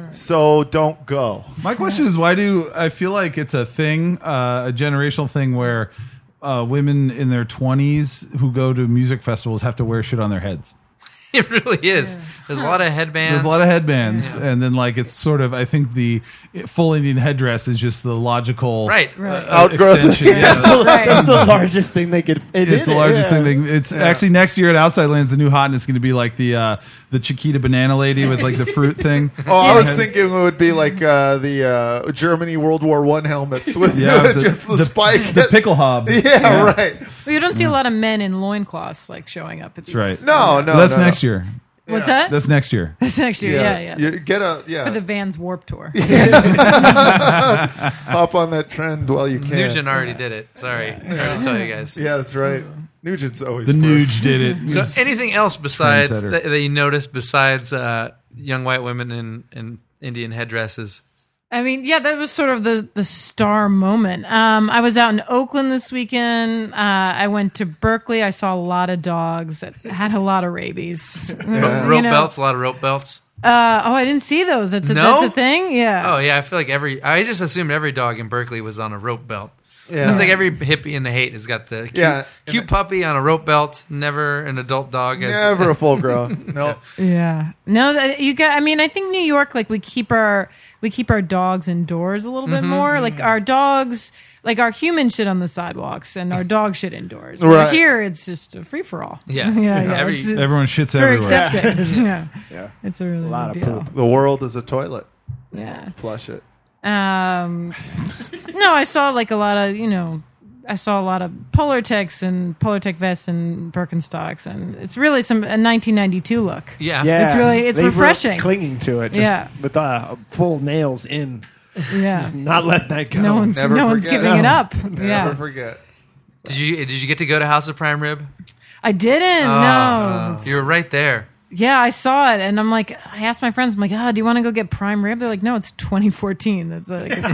So don't go. My question is, why do I feel like it's a thing, uh, a generational thing where uh, women in their twenties who go to music festivals have to wear shit on their heads? It really is. There's a lot of headbands. There's a lot of headbands, and then like it's sort of, I think the full Indian headdress is just the logical Right. Right. uh, Outgrowth. extension. Yeah. Right. That's the largest thing they could. It It's did the it, largest yeah. thing. They, it's actually next year at Outside Lands. The new hotness is going to be like the uh, the Chiquita banana lady with like the fruit thing. Oh, I was Yeah. thinking it would be like uh, the uh, Germany World War One helmets with Yeah, with the- just the, the- spike. The pickle hob. yeah, right. Well, you don't see a lot of men in loincloths like showing up at these. That's right. No, no, Well, that's no, next no. year. What's Yeah. that? That's next year. That's next year. Yeah, yeah. You get a yeah. For the Vans Warp Tour. Hop on that trend while you can. Nugent already did it. Sorry, I gotta tell you guys. Yeah, that's right. Nugent's always The first. Nuge did it. So, anything else besides Trendsetter. that, that you noticed besides uh, young white women in, in Indian headdresses? I mean, yeah, that was sort of the the star moment. Um, I was out in Oakland this weekend. Uh, I went to Berkeley. I saw a lot of dogs that had a lot of rabies. Yeah. Rope You know, belts, a lot of rope belts. Uh, oh, I didn't see those. That's a, No? that's a thing. Yeah. Oh yeah, I feel like every. I just assumed every dog in Berkeley was on a rope belt. Yeah. It's like every hippie in the hate has got the cute, Yeah. cute puppy on a rope belt. Never an adult dog. Has, Never a full grown. No. Yeah. No, that- you got. I mean, I think New York, like we keep our we keep our dogs indoors a little bit more. Like our dogs, like our human shit on the sidewalks, and our dog shit indoors. But Right. here, it's just a free for all. Yeah. yeah, yeah. Every- it's, Everyone shits very everywhere. accepting. Yeah. Yeah. It's a really A lot big of deal. poop. The world is a toilet. Yeah. Flush it. Um, no, I saw like a lot of, you know, I saw a lot of Polar Techs and Polar Tech vests and Birkenstocks, and it's really some a nineteen ninety-two look. yeah. Yeah, It's really- it's they were refreshing. clinging to it, just Yeah. with uh, full nails in, Yeah. not letting that go. No one's Never no one's forget. giving it up. Never yeah. forget. Did you did you get to go to House of Prime Rib? I didn't. Oh, no. You were right there. Yeah, I saw it, and I'm like, I asked my friends, I'm like, oh, do you want to go get prime rib? They're like, no, it's twenty fourteen. That's like, it's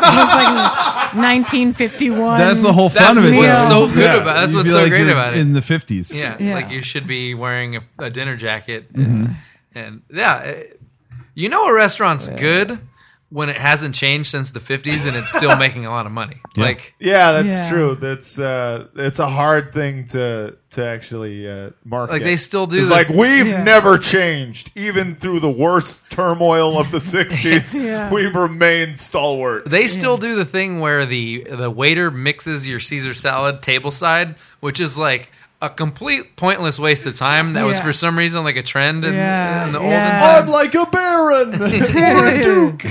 like nineteen fifty-one. That's the whole fun That's of it. what's though. so good about. That's You'd what's be so like great you're about it. In the fifties. Yeah, Yeah. like you should be wearing a, a dinner jacket, Mm-hmm. and, and yeah, it- you know a restaurant's good when it hasn't changed since the fifties and it's still making a lot of money. Yeah. Like Yeah, that's Yeah. true. That's uh, it's a hard thing to to actually uh, market. Like they still do It's the- like we've Yeah. never changed, even through the worst turmoil of the sixties. Yeah. We've remained stalwart. they still do the thing where the the waiter mixes your Caesar salad tableside, which is like a complete pointless waste of time. That was Yeah. for some reason like a trend in, Yeah. in the Yeah. olden I'm times. like a baron or a duke.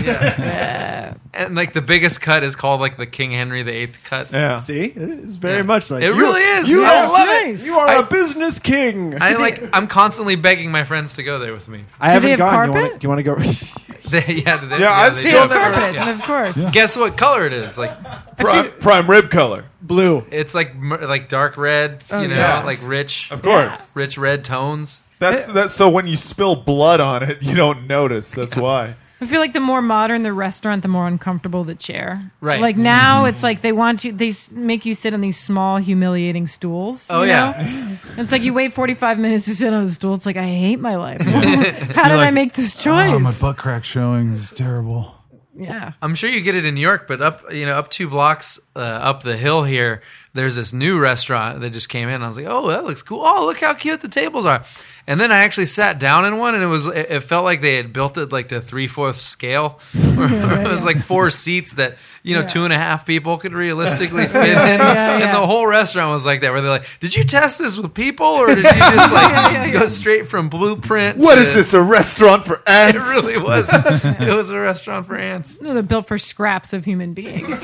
And like the biggest cut is called like the King Henry the Eighth cut. Yeah. See, it's very Yeah. much like It you- really is. You I are, love it. You are I- a business king. I like. I'm constantly begging my friends to go there with me. I haven't they have gone. carpet? Do you want to go? They, yeah, they, Yeah, I've they They still have do. never- carpet, Yeah. of course. Guess what color it is? Like Prime, prime rib color, Blue. it's like mer- like dark red. Oh, you know, yeah. like rich, of course. rich red tones. That's that's so when you spill blood on it, you don't notice. That's why. I feel like the more modern the restaurant, the more uncomfortable the chair. Right. Like now, it's like they want you. They s- make you sit on these small, humiliating stools. Oh, you yeah. know? It's like you wait forty-five minutes to sit on a stool. It's like I hate my life. How did I like, make this choice? Oh, my butt crack showing is terrible. Yeah. I'm sure you get it in New York, but up you know up two blocks uh, up the hill here, there's this new restaurant that just came in. I was like, oh, that looks cool. Oh, look how cute the tables are. And then I actually sat down in one, and it was it it felt like they had built it like to three fourths scale. Where it was like four seats that you know Yeah. two and a half people could realistically fit in, yeah, and yeah. the whole restaurant was like that. Where they're like, did you test this with people, or did you just like yeah, yeah. go straight from blueprint? What to, is this? A restaurant for It ants? really was. It was a restaurant for ants. No, they're built for scraps of human beings.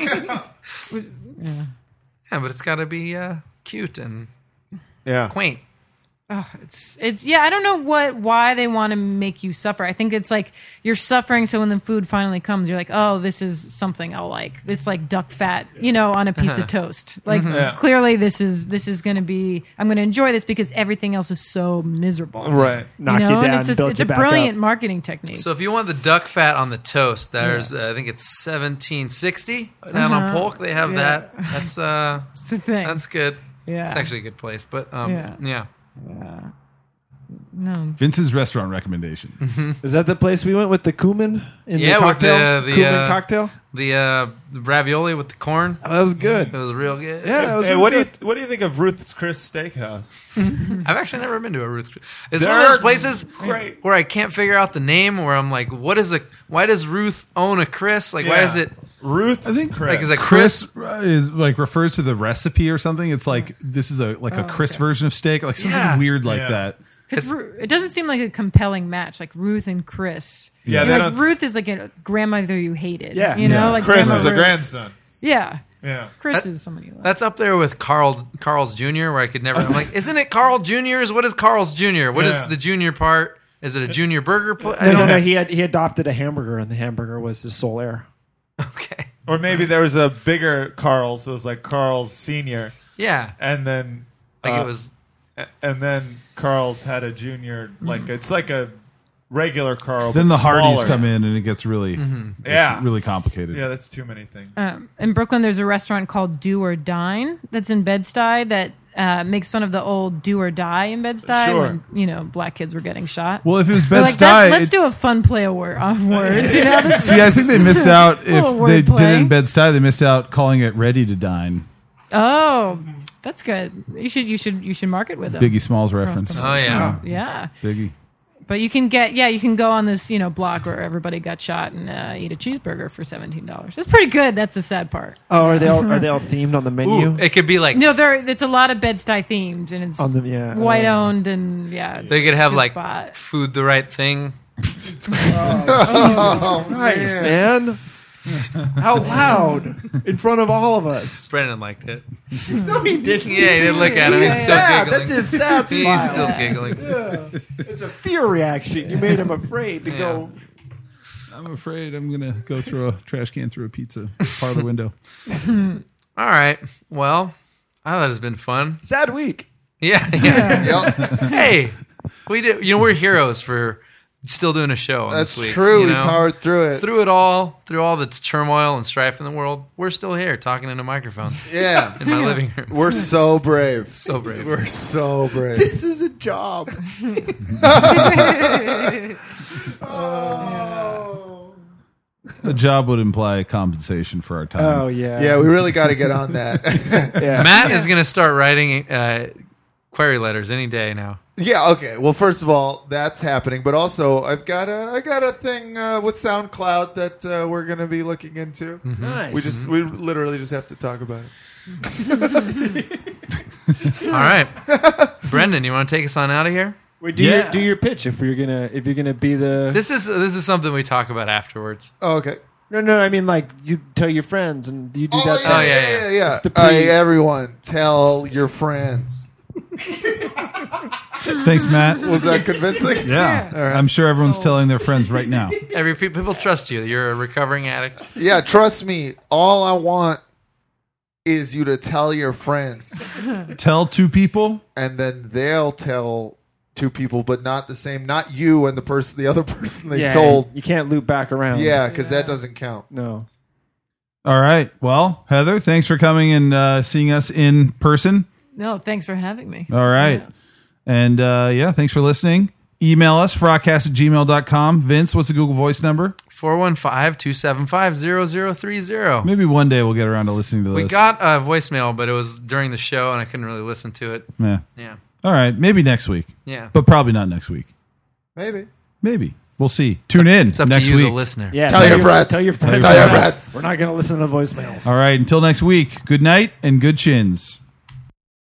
Yeah, but it's got to be uh, cute and Yeah. quaint. Oh, it's it's yeah. I don't know what why they want to make you suffer. I think it's like you're suffering, so when the food finally comes, you're like, oh, this is something I'll like. This like duck fat, you know, on a piece of toast. Like Yeah. clearly, this is this is going to be. I'm going to enjoy this because everything else is so miserable. Right. Knock you know? down, And it's a, build it's you a back brilliant up. marketing technique. So if you want the duck fat on the toast, there's uh, I think it's seventeen sixty down on Polk. They have Uh-huh. Yeah. that. That's uh, It's the thing. that's good. Yeah. It's actually a good place. But um, Yeah. yeah. no. Vince's restaurant recommendation. Is that the place we went with the cumin in Yeah, the with cocktail? the- the, cumin uh, cocktail. The uh, the ravioli with the corn. Oh, that was good. It was real good. Yeah, that was Hey, really what do you good. what do you think of Ruth's Chris Steakhouse? I've actually never been to a Ruth. It's They're one of those places great. where I can't figure out the name. Where I'm like, what is a? Why does Ruth own a Chris? Like, why Yeah. is it? Ruth's I think- Chris. Like, is it Chris? Chris uh, is like refers to the recipe or something. It's like this is a like a Chris version of steak, like something Yeah. weird like Yeah. that. Because it doesn't seem like a compelling match, like Ruth and Chris. Yeah, You're they like don't- Ruth is like a grandmother you hated. Yeah. you know, Yeah. like Chris Grandma is a Ruth. grandson. Yeah, Yeah. Chris That- is somebody. You like. That's up there with Carl Carl's Junior, where I could never. I'm like, isn't it Carl Junior's? What is Carl's Junior? What is Yeah. the junior part? Is it a junior burger place? No, no, no. He had he adopted a hamburger, and the hamburger was his sole heir. Okay. Or maybe there was a bigger Carl's. So it was like Carl's Senior, Yeah. and then Like uh, it was. and then Carl's had a junior. Like it's like a regular Carl. Then but the Hardys smaller. come in and it gets really, Mm-hmm. it's Yeah. really complicated. Yeah, that's too many things. Um, in Brooklyn, there's a restaurant called Do or Dine that's in Bed-Stuy that uh, makes fun of the old do or die in Bed-Stuy Sure. when, you know, black kids were getting shot. Well, if it was They're like, Bed-Stuy, that, let's it- do a fun play of, word, of words. You know, this see, I think they missed out if Little they did wordplay. it in Bed-Stuy. They missed out calling it Ready to Dine. Oh, that's good. You should you should you should market with them. Biggie Smalls reference. Oh yeah. Yeah, Biggie. but you can get yeah you can go on this you know block where everybody got shot and uh, eat a cheeseburger for seventeen dollars. That's pretty good. That's the sad part. Oh, are they all are they all themed on the menu? Ooh, it could be like No, there it's a lot of Bed-Stuy themed and it's On the- yeah, white uh, owned and yeah. It's they could have a good like spot. food the right thing. Oh, Nice, man. man. Out loud in front of all of us. Brendan liked it. No, he didn't. Yeah, he didn't look at him. He's still sad. giggling. That's his sad He's smile. still giggling. It's a fear reaction. You made him afraid to go. I'm afraid I'm going to go throw a trash can through a pizza parlor window. All right. Well, I thought it's been fun. Sad week. Yeah. Yeah. Yep. Hey, we did. You know, we're heroes for still doing a show. On That's this week, true. you We know? powered through it. Through it all, through all the turmoil and strife in the world, we're still here talking into microphones Yeah. in my living room. We're so brave. So brave. We're so brave. This is a job. A job would imply compensation for our time. Oh yeah. Yeah, we really got to get on that. Yeah. Matt is going to start writing uh, query letters any day now. Yeah. Okay. Well, first of all, that's happening, but also I've got a I got a thing uh, with SoundCloud that uh, we're going to be looking into. Nice. We just we literally just have to talk about it. All right. Brendan, you want to take us on out of here? Wait, do Yeah. your do your pitch if you're gonna if you're gonna be the This is this is something we talk about afterwards. Oh, okay. no no I mean like you tell your friends and you do Oh that. yeah, Oh, yeah, yeah, yeah, yeah. It's the Uh, pre- everyone, tell your friends. Thanks, Matt. Was that convincing? Yeah. All right. I'm sure everyone's telling their friends right now. Every pe- people trust you. You're a recovering addict. Yeah. Trust me. All I want is you to tell your friends, Tell two people. and then they'll tell two people, but not the same. Not you and the person, the other person they yeah, told. you can't loop back around. Yeah, because that doesn't count. No. All right. Well, Heather, thanks for coming and uh, seeing us in person. No, thanks for having me. All right. Yeah. And uh, yeah, thanks for listening. Email us, frogcast at gmail dot com. Vince, what's the Google Voice number? four one five, two seven five, zero zero three zero. Maybe one day we'll get around to listening to this. We got a voicemail, but it was during the show and I couldn't really listen to it. Yeah. Yeah. All right. Maybe next week, Yeah. but probably not next week. Maybe. Maybe. We'll see. Tune in It's up next to you, week. the listener. Yeah. Tell your friends. Tell your friends. Tell your friends. We're not gonna listen to voicemails. All right. Until next week, good night and good chins.